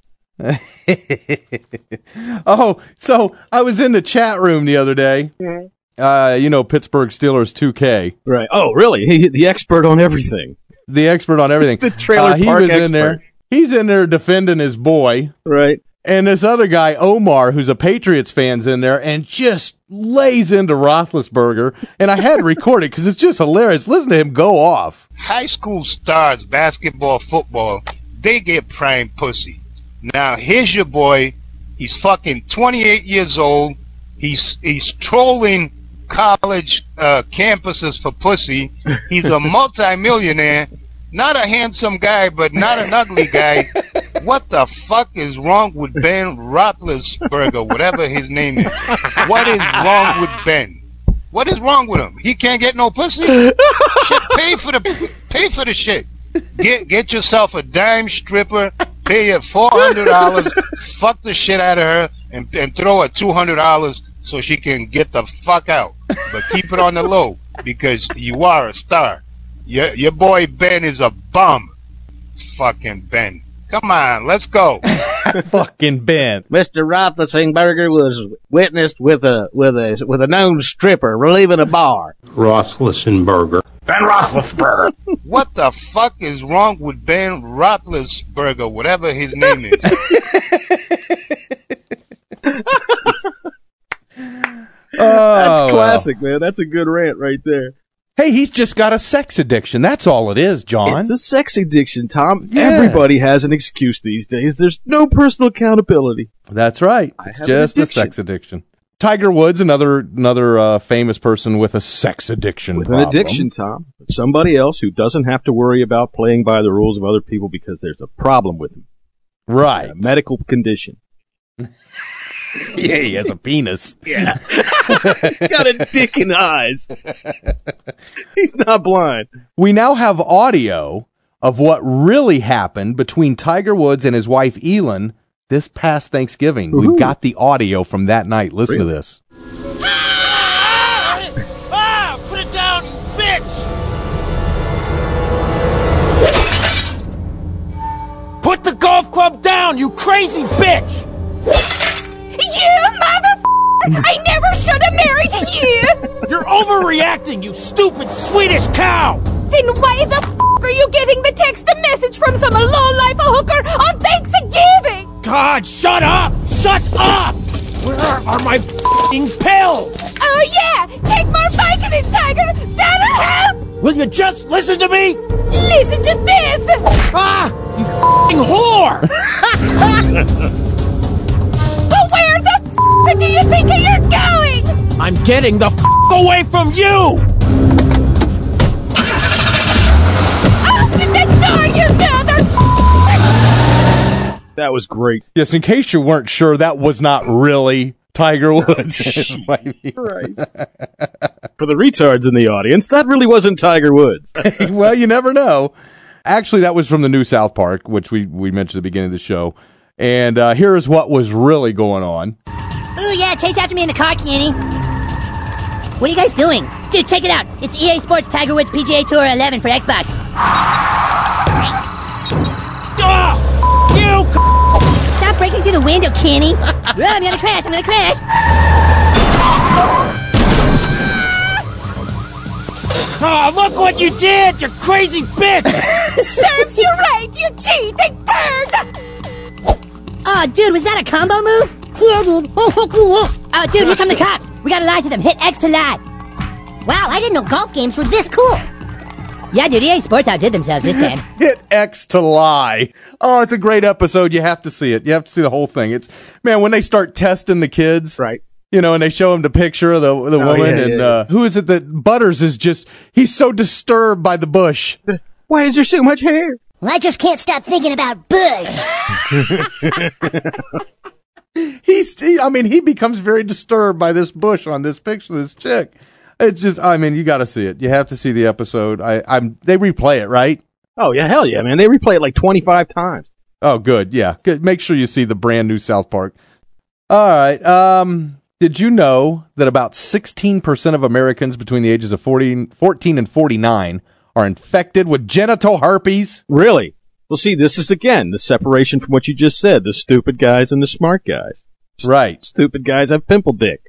Oh, so I was in the chat room the other day. Pittsburgh Steelers 2K. Right. Oh, really? The expert on everything. The expert on everything. The trailer park expert. In there. He's in there defending his boy. Right. And this other guy, Omar, who's a Patriots fan's in there and just lays into Roethlisberger. And I had to record it because it's just hilarious. Listen to him go off. High school stars, basketball, football, they get prime pussy. Now, here's your boy. He's fucking 28 years old. He's trolling college campuses for pussy. He's a multimillionaire. Not a handsome guy, but not an ugly guy. What the fuck is wrong with Ben Roethlisberger, whatever his name is? What is wrong with Ben? What is wrong with him? He can't get no pussy? Shit, pay for the shit. Get yourself a dime stripper, pay her $400, fuck the shit out of her, and throw her $200 so she can get the fuck out. But keep it on the low, because you are a star. Your boy Ben is a bum. fucking Ben. Come on, let's go. Fucking Ben. Mr. Roethlisberger was witnessed with a known stripper relieving a bar. Roethlisberger. Ben Roethlisberger. What the fuck is wrong with Ben Roethlisberger, whatever his name is? That's classic, man. That's a good rant right there. Hey, he's just got a sex addiction. That's all it is, John. It's a sex addiction, Tom. Yes. Everybody has an excuse these days. There's no personal accountability. That's right. It's just a sex addiction. Tiger Woods, another famous person with a sex addiction With an addiction, Tom. But somebody else who doesn't have to worry about playing by the rules of other people because there's a problem with him. Right. A medical condition. Yeah, he has a penis. Yeah. Got a dick and eyes. He's not blind. We now have audio of what really happened between Tiger Woods and his wife Elin this past Thanksgiving. We've got the audio from that night. Listen to this. Put it down, bitch! Put the golf club down, you crazy bitch! You motherfucker! I never should have married you! You're overreacting, you stupid Swedish cow! Then why the f*** are you getting the text message from some low-life hooker on Thanksgiving? God, shut up! Shut up! Where are my f***ing pills? Oh yeah! Take more Vicodin, Tiger! That'll help! Will you just listen to me? Listen to this! Ah! You f***ing whore! But where the f*** do you think you're going? I'm getting the f*** away from you! Open the door, you motherfucker! That was great. Yes, in case you weren't sure, that was not really Tiger Woods. Right. For the retards in the audience, that really wasn't Tiger Woods. Well, you never know. Actually, that was from the new South Park, which we mentioned at the beginning of the show. And here's what was really going on. Ooh, yeah, chase after me in the car, Kenny. What are you guys doing? Dude, check it out. It's EA Sports Tiger Woods PGA Tour 11 for Xbox. You! Stop breaking through the window, Kenny. I'm gonna crash. Oh, look what you did, you crazy bitch! Serves you right, you cheating turd! Oh, dude, was that a combo move? Yeah, dude. Oh, dude, here come the cops. We gotta lie to them. Hit X to lie. Wow, I didn't know golf games were this cool. Yeah, dude, EA Sports outdid themselves this time. Hit X to lie. Oh, it's a great episode. You have to see it. You have to see the whole thing. It's, man, when they start testing the kids. Right. You know, and they show him the picture of the woman, who is it that Butters is just, he's so disturbed by the bush. Why is there so much hair? Well, I just can't stop thinking about Bush. He becomes very disturbed by this bush on this picture of this chick. It's just, you got to see it. You have to see the episode. They replay it, right? Oh, yeah, hell yeah, man. They replay it like 25 times. Oh, good, yeah. Good. Make sure you see the brand new South Park. All right, did you know that about 16% of Americans between the ages of 14 and 49 are infected with genital herpes? Really? Well, see, this is, again, the separation from what you just said, the stupid guys and the smart guys. Right. Stupid guys have pimple dick.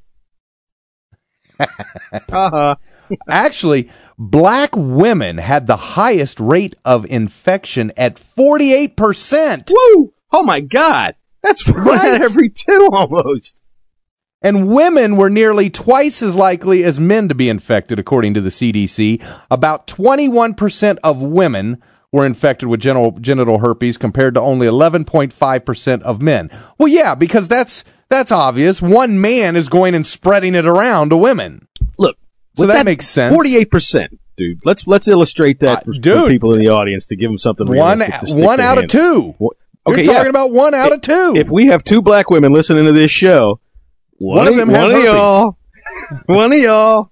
Actually, black women had the highest rate of infection at 48%. Woo! Oh, my God. That's right. Every two almost. And women were nearly twice as likely as men to be infected, according to the CDC. About 21% of women were infected with genital herpes compared to only 11.5% of men. Well, yeah, because that's obvious. One man is going and spreading it around to women. Look, so that makes sense. 48%, dude. Let's illustrate that for people in the audience to give them something realistic to stick one their out hand. of two. Okay, You're talking about 1 out of 2. If we have 2 black women listening to this show, one of them has herpes. One of y'all.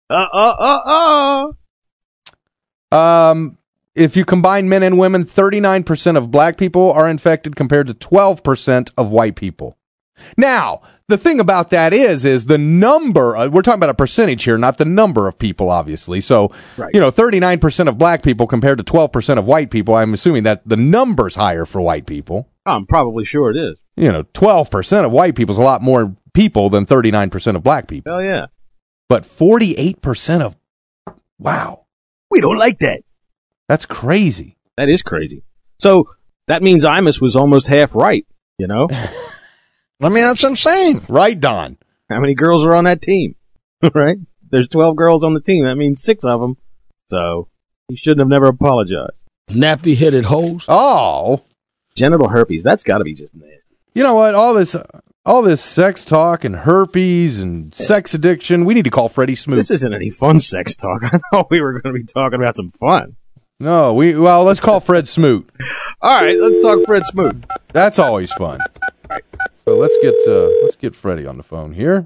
If you combine men and women, 39% of black people are infected compared to 12% of white people. Now, the thing about that is the number, we're talking about a percentage here, not the number of people, obviously. So, 39% of black people compared to 12% of white people, I'm assuming that the number's higher for white people. I'm probably sure it is. 12% of white people is a lot more people than 39% of black people. Hell yeah. But 48% of, wow. We don't like that. That's crazy. That is crazy. So that means Imus was almost half right, I mean, that's insane. Right, Don? How many girls are on that team? Right? There's 12 girls on the team. That means 6 of them. So he shouldn't have never apologized. Nappy-headed hoes. Oh. Genital herpes. That's got to be just nasty. You know what? All this sex talk and herpes and sex addiction, we need to call Freddie Smoot. This isn't any fun sex talk. I thought we were going to be talking about some fun. No, let's call Fred Smoot. All right, let's talk Fred Smoot. That's always fun. So let's get Freddie on the phone here.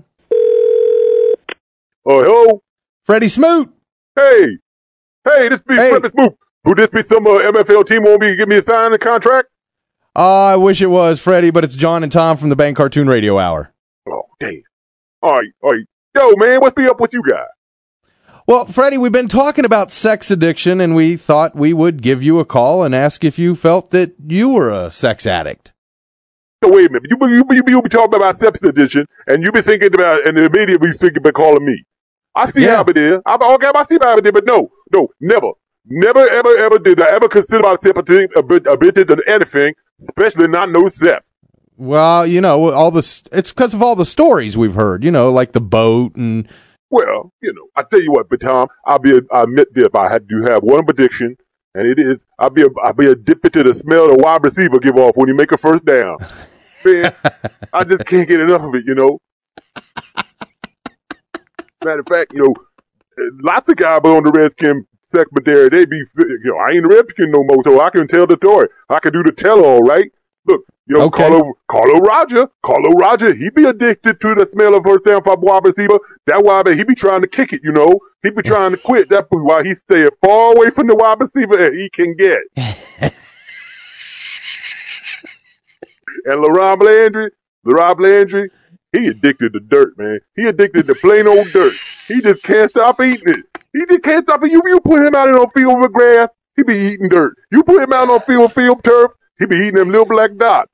Oh, hello? Freddie Smoot. Hey, this be Freddie Smoot. Would this be some MFL team want me to give me a signing contract? I wish it was, Freddie, but it's John and Tom from the Bang Cartoon Radio Hour. Oh, damn. All right. Yo, man, what's be up with you guys? Well, Freddie, we've been talking about sex addiction, and we thought we would give you a call and ask if you felt that you were a sex addict. So wait a minute. You be talking about sex addiction, and you be thinking about, and the media be thinking about calling me. I see how it is. I see how it is, but no, never. Never, ever did I ever consider myself addicted to anything, especially not no sex. Well, it's because of all the stories we've heard, like the boat and... Well, I tell you what, but Tom, I admit this, I had to have one addiction, and it is, I'll be addicted to the smell the wide receiver give off when you make a first down. Man, I just can't get enough of it, Matter of fact, lots of guys on the Redskin secondary, they be, I ain't a Redskin no more, so I can tell the story. I can do the tell-all, right? Look, Carlo Roger, he be addicted to the smell of first down for wide receiver. That wide receiver, he be trying to kick it, He be trying to quit. That's why he stay far away from the wide receiver that he can get. And LeRob Landry, he addicted to dirt, man. He addicted to plain old dirt. He just can't stop eating it. He just can't stop it. You put him out in a field with grass, he be eating dirt. You put him out on field turf, he be eating them little black dots.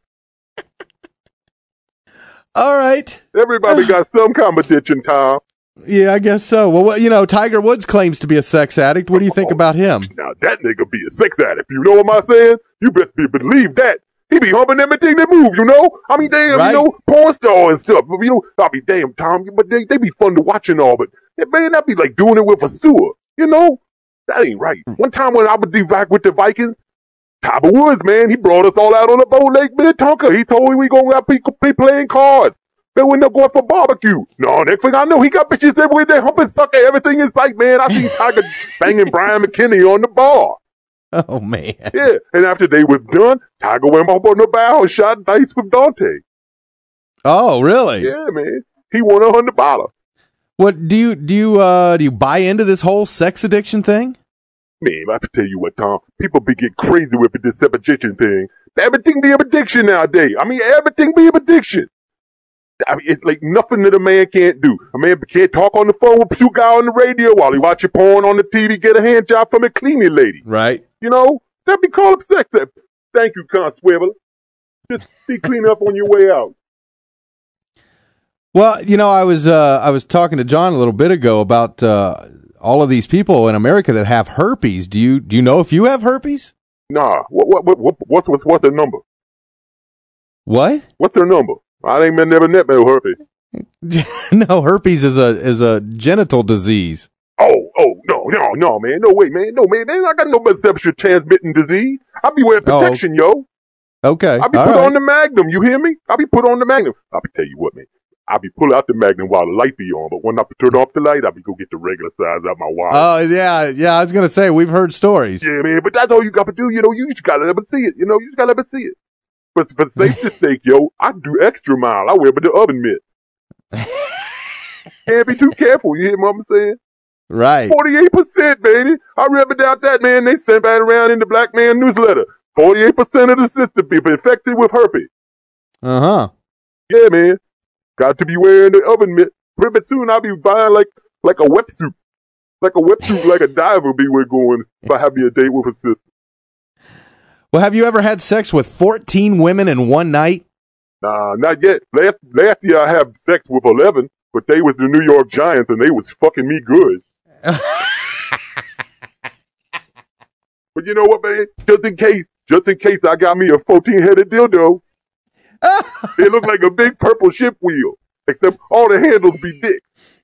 All right. Everybody got some kind of addiction, Tom. Yeah, I guess so. Well, Tiger Woods claims to be a sex addict. What do you think about him? Now, that nigga be a sex addict. You know what I'm saying? You best believe that. He be humping everything that moves, I mean, damn, right. Porn star and stuff. I'll be damn, Tom, but they be fun to watch and all, but man, that be like doing it with a sewer, That ain't right. One time when I was back with the Vikings, Tiger Woods, man, he brought us all out on the boat Lake Minnetonka. He told me we gonna be playing cards. They went up going for barbecue. No, next thing I know, he got bitches everywhere. They humping, sucking everything in sight, man. I seen Tiger banging Brian McKinney on the bar. Oh, man. Yeah, and after they was done, Tiger went up on the bow and shot dice with Dante. Oh, really? Yeah, man. He won $100. What do you buy into this whole sex addiction thing? Man, I can tell you what, Tom. People be getting crazy with this sex addiction thing. Everything be an addiction nowadays. I mean, everything be an addiction. I mean, it's like nothing that a man can't do. A man can't talk on the phone with two guys on the radio while he watching porn on the TV, get a hand job from a cleaning lady. Right. That be called sex. Thank you, Conswivel. Just be clean up on your way out. Well, I was talking to John a little bit ago about all of these people in America that have herpes. Do you know if you have herpes? Nah. What's their number? What? What's their number? I ain't never met no herpes. No, herpes is a genital disease. No, man. No, wait, man. No, man. I got no sexual transmitting disease. I be wearing protection, yo. Okay. I be put on the Magnum. You hear me? I be put on the Magnum. I be tell you what, man. I be pull out the Magnum while the light be on, but when I turn off the light, I be go get the regular size out my wallet. Oh, yeah. I was gonna say we've heard stories. Yeah, man. But that's all you got to do. You just gotta let me see it. You just gotta let me see it. But for safety's sake, yo, I do extra mile. I wear the oven mitt. Can't be too careful. You hear what I'm saying? Right. 48%, baby. I read about that, man. They sent that around in the Black Man newsletter. 48% of the system be infected with herpes. Uh-huh. Yeah, man. Got to be wearing the oven mitt. Pretty soon I'll be buying like a wetsuit. Like a wetsuit, like a diver be with going if I have me a date with a sister. Well, have you ever had sex with 14 women in one night? Nah, not yet. Last year I had sex with 11, but they was the New York Giants and they was fucking me good. But you know what, man? Just in case I got me a 14-headed dildo. It looked like a big purple ship wheel, except all the handles be dicks.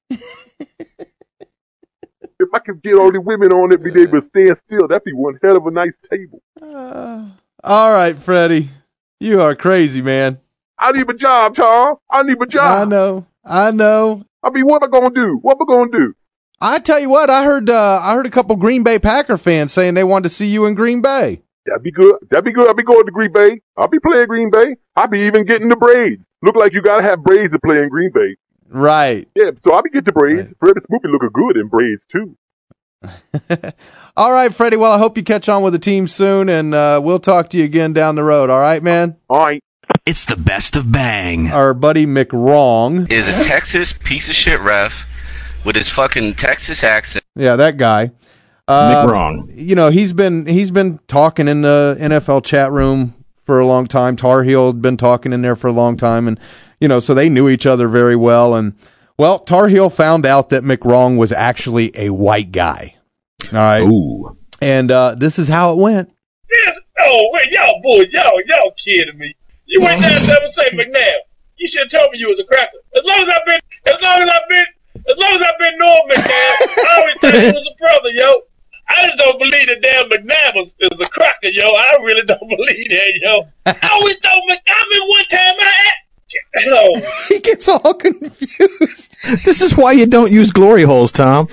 If I could get all the women on it, be able to stand still, that'd be one hell of a nice table. All right, Freddie. You are crazy, man. I need a job, Tom. I need a job. I know. I mean, what am I gonna do? I tell you what, I heard a couple Green Bay Packer fans saying they wanted to see you in Green Bay. That'd be good. I'll be going to Green Bay. I'll be playing Green Bay. I'll be even getting the braids. Look like you gotta have braids to play in Green Bay. Right. Yeah, so I'll be getting the braids. Right. Freddie Smoopy looking good in braids, too. All right, Freddie. Well, I hope you catch on with the team soon, and we'll talk to you again down the road. All right, man? All right. It's the best of Bang. Our buddy McWrong is a Texas piece of shit ref with his fucking Texas accent. Yeah, that guy. McWrong. You know, he's been talking in the NFL chat room for a long time. Tar Heel had been talking in there for a long time, and you know, so they knew each other very well. And well, Tar Heel found out that McWrong was actually a white guy. All right. Ooh. And this is how it went. Yes. Oh wait, y'all boys, y'all kidding me. You ain't never say McNabb. You should have told me you was a cracker. As long as I've been knowing McNabb, I always thought he was a brother, yo. I just don't believe that damn McNabb is a cracker, yo. I really don't believe that, yo. I always thought one time he gets all confused. This is why you don't use glory holes, Tom.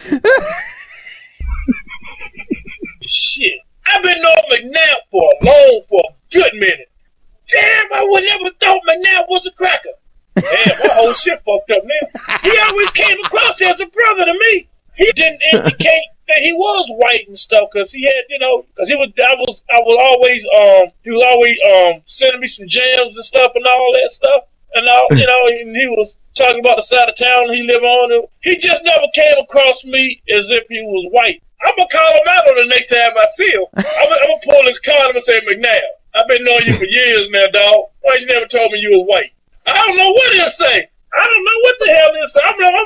Shit. I've been knowing McNabb for a good minute. Damn, I would never thought McNabb was a cracker. Damn, my whole shit fucked up now. He always came across as a brother to me. He didn't indicate that he was white and stuff, cause he had, you know, cause he was always sending me some jams and stuff and all that stuff. And all, you know, and he was talking about the side of town he lived on. He just never came across me as if he was white. I'm gonna call him out on the next time I see him. I'm gonna pull his card and say, McNabb, I've been knowing you for years now, dog. Why you never told me you was white? I don't know what he'll say. I don't know what the hell he'll say. I'm gonna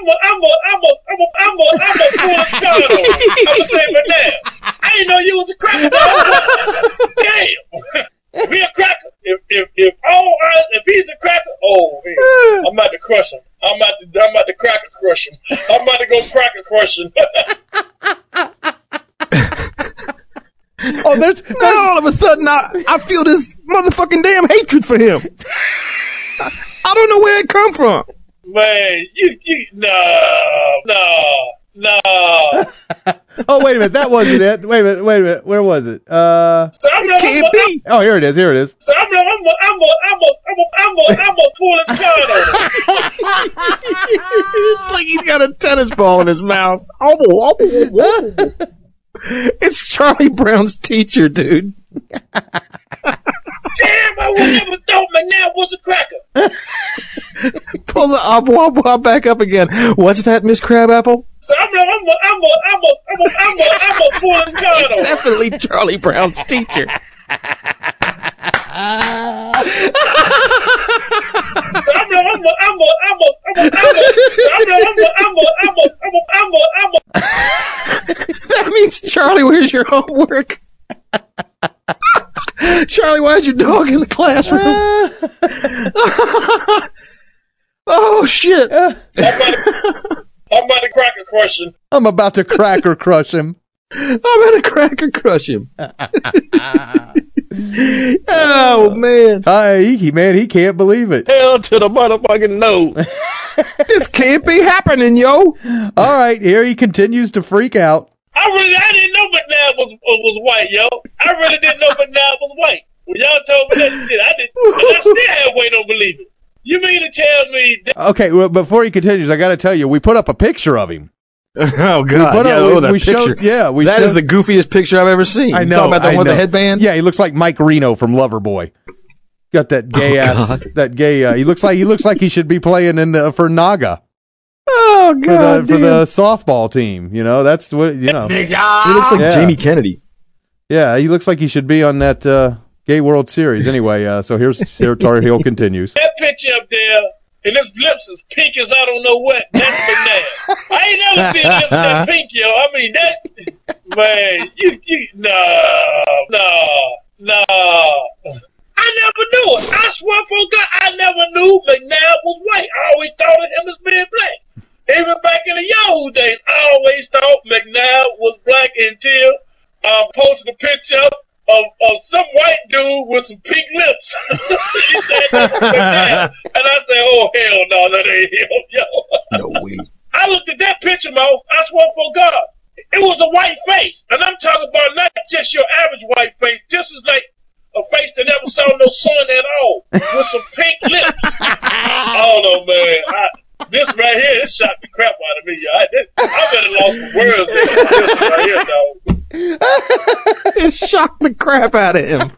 pull his card on him. I'm gonna say, McNabb, I didn't know you was a cracker, dog. Damn. Be a cracker. If he's a cracker, oh man, I'm about to crush him. I'm about to cracker crush him. I'm about to go cracker crush him. There's all of a sudden I feel this motherfucking damn hatred for him. I don't know where it come from. Man, no. Oh, wait a minute. That wasn't it. Wait a minute. Where was it? It can't be. Oh, here it is. So I'm gonna pull his card on him. It's like he's got a tennis ball in his mouth. It's Charlie Brown's teacher, dude. Damn, I would never thought McNabb was a cracker. Pull the obwa back up again. What's that, Miss Crabapple? So I'm gonna pull his card on him. It's definitely Charlie Brown's teacher. That means, Charlie, where's your homework? Charlie, why is your dog in the classroom? Oh, shit. I'm about to cracker crush him. I'm about to cracker crush him. Oh, man. He can't believe it. Hell to the motherfucking no. This can't be happening, yo. All right, here he continues to freak out. I didn't know McNabb was white, yo. I really didn't know McNabb was white. When y'all told me that shit, I didn't. And I still halfway don't believe it. You mean to tell me that? Okay, well, before he continues, I got to tell you, we put up a picture of him. Oh, God. That picture. Showed, that is the goofiest picture I've ever seen. I know. You talking about the one with the headband? Yeah, he looks like Mike Reno from Loverboy. Got that gay ass. That gay. He looks like he should be playing for Naga. Oh God! For the softball team. You know, that's what you know. He looks like Jamie Kennedy. Yeah, he looks like he should be on that Gay World Series. Anyway, so here Tar Heel continues. That picture up there, and his lips as pink as I don't know what. That's McNabb. I ain't never seen lips that pink, yo. I mean, that, man, no. I never knew it. I swear for God, I never knew McNabb was white. I always thought of him as being black. Even back in the Yahoo days, I always thought McNabb was black until posted a picture of some white dude with some pink lips. He said that was McNabb. And I said, oh, hell no, that ain't him, yo. No way. I looked at that picture, Mo. I swear for God. It was a white face. And I'm talking about not just your average white face. This is like a face that never saw no sun at all. With some pink lips. I don't know, man. This right here, it shocked the crap out of me, yo. I better lost the words than this right here, dog. It shocked the crap out of him.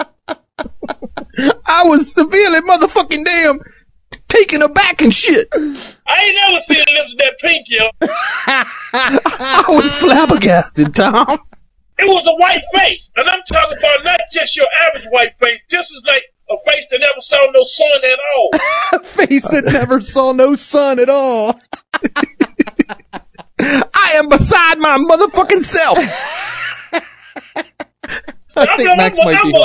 I was severely motherfucking damn taken aback and shit. I ain't never seen lips that pink, yo. I was flabbergasted, Tom. It was a white face. And I'm talking about not just your average white face. This is like a face that never saw no sun at all. A face that never saw no sun at all. I am beside my motherfucking self. I think Max might be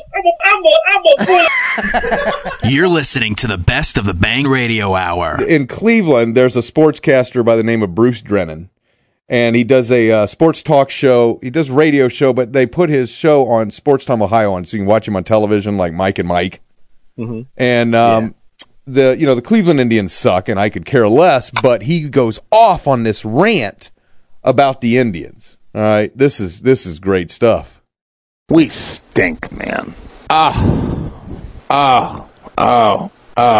You're listening to the best of the Bang Radio Hour. In Cleveland, there's a sportscaster by the name of Bruce Drennan. And he does a sports talk show. He does radio show, but they put his show on Sports Time Ohio on, so you can watch him on television, like Mike and Mike. Mm-hmm. And the Cleveland Indians suck, and I could care less. But he goes off on this rant about the Indians. All right, this is great stuff. We stink, man. I thought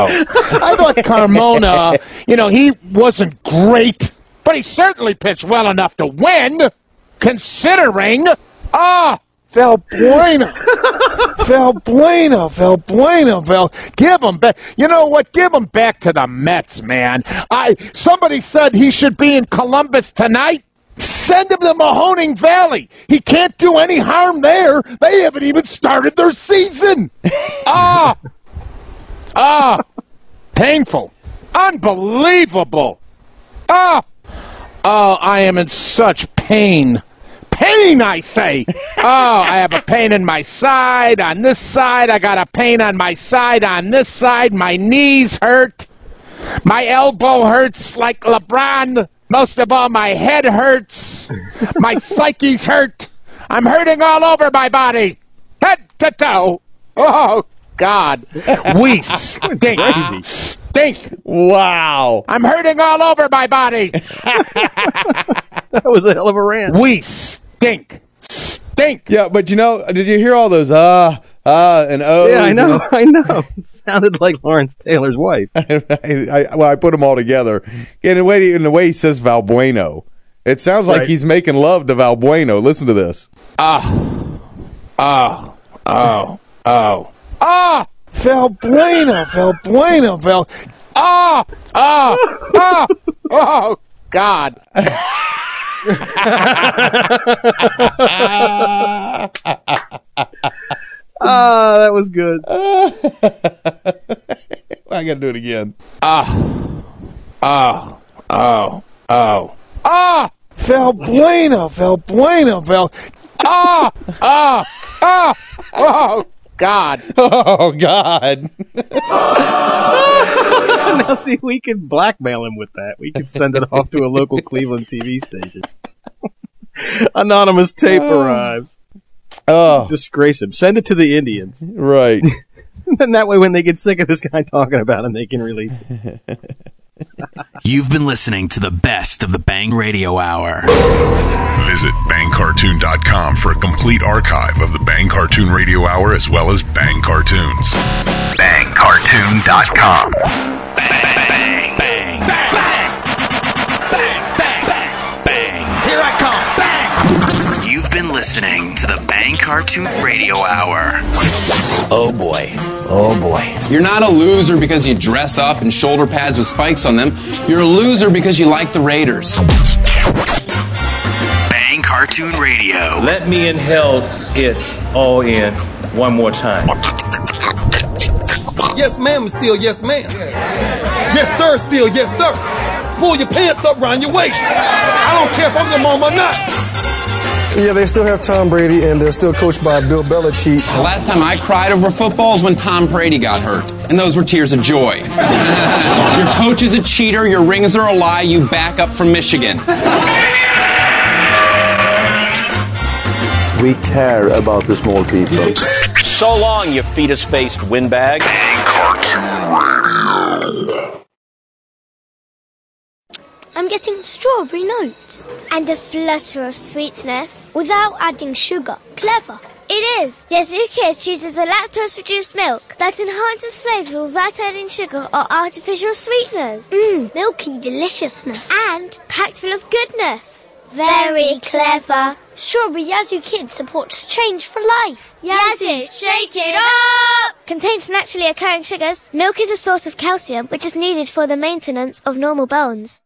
Carmona, he wasn't great, but he certainly pitched well enough to win, considering, Valbuena. Give him back. You know what? Give him back to the Mets, man. Somebody said he should be in Columbus tonight. Send him to Mahoning Valley. He can't do any harm there. They haven't even started their season. Painful. Unbelievable. I am in such pain. Pain, I say. I have a pain in my side. On this side, I got a pain on my side. On this side, my knees hurt. My elbow hurts like LeBron. Most of all, my head hurts. My psyche's hurt. I'm hurting all over my body. Head to toe. Oh, God. We stink. Stink. Wow. I'm hurting all over my body. That was a hell of a rant. We stink. Stink. Yeah, but did you hear all those and ohs? Yeah, I know. It sounded like Lawrence Taylor's wife. I put them all together. In the way he says Valbuena, it sounds like he's making love to Valbuena. Listen to this. Valbuena. Oh, God. That was good. I gotta do it again. Valbuena. Oh, God. Oh, God. Now, see, we can blackmail him with that. We can send it off to a local Cleveland TV station. Anonymous tape arrives. Disgrace him. Send it to the Indians. Right. And that way, when they get sick of this guy talking about him, they can release it. You've been listening to the best of the Bang Radio Hour. Visit BangCartoon.com for a complete archive of the Bang Cartoon Radio Hour as well as Bang Cartoons. BangCartoon.com. Bang, bang, bang, bang, bang, bang, bang. Here I come. Bang. You've been listening to the Bang Cartoon Radio Hour. Oh boy. Oh boy. You're not a loser because you dress up in shoulder pads with spikes on them. You're a loser because you like the Raiders. Bang Cartoon Radio. Let me inhale it all in one more time. Yes, ma'am, is still yes, ma'am. Yes, sir, still yes, sir. Pull your pants up around your waist. I don't care if I'm your mom or not. Yeah, they still have Tom Brady, and they're still coached by Bill Belichick. The last time I cried over football is when Tom Brady got hurt, and those were tears of joy. Your coach is a cheater, your rings are a lie, you back up from Michigan. We care about the small people. So long, you fetus-faced windbag. I'm getting strawberry notes and a flutter of sweetness without adding sugar. Clever. It is. Yazoo Kids chooses a lactose-reduced milk that enhances flavour without adding sugar or artificial sweeteners. Milky deliciousness and packed full of goodness. Very clever. Strawberry Yazoo Kids supports change for life. Yazoo, shake it up! Contains naturally occurring sugars. Milk is a source of calcium, which is needed for the maintenance of normal bones.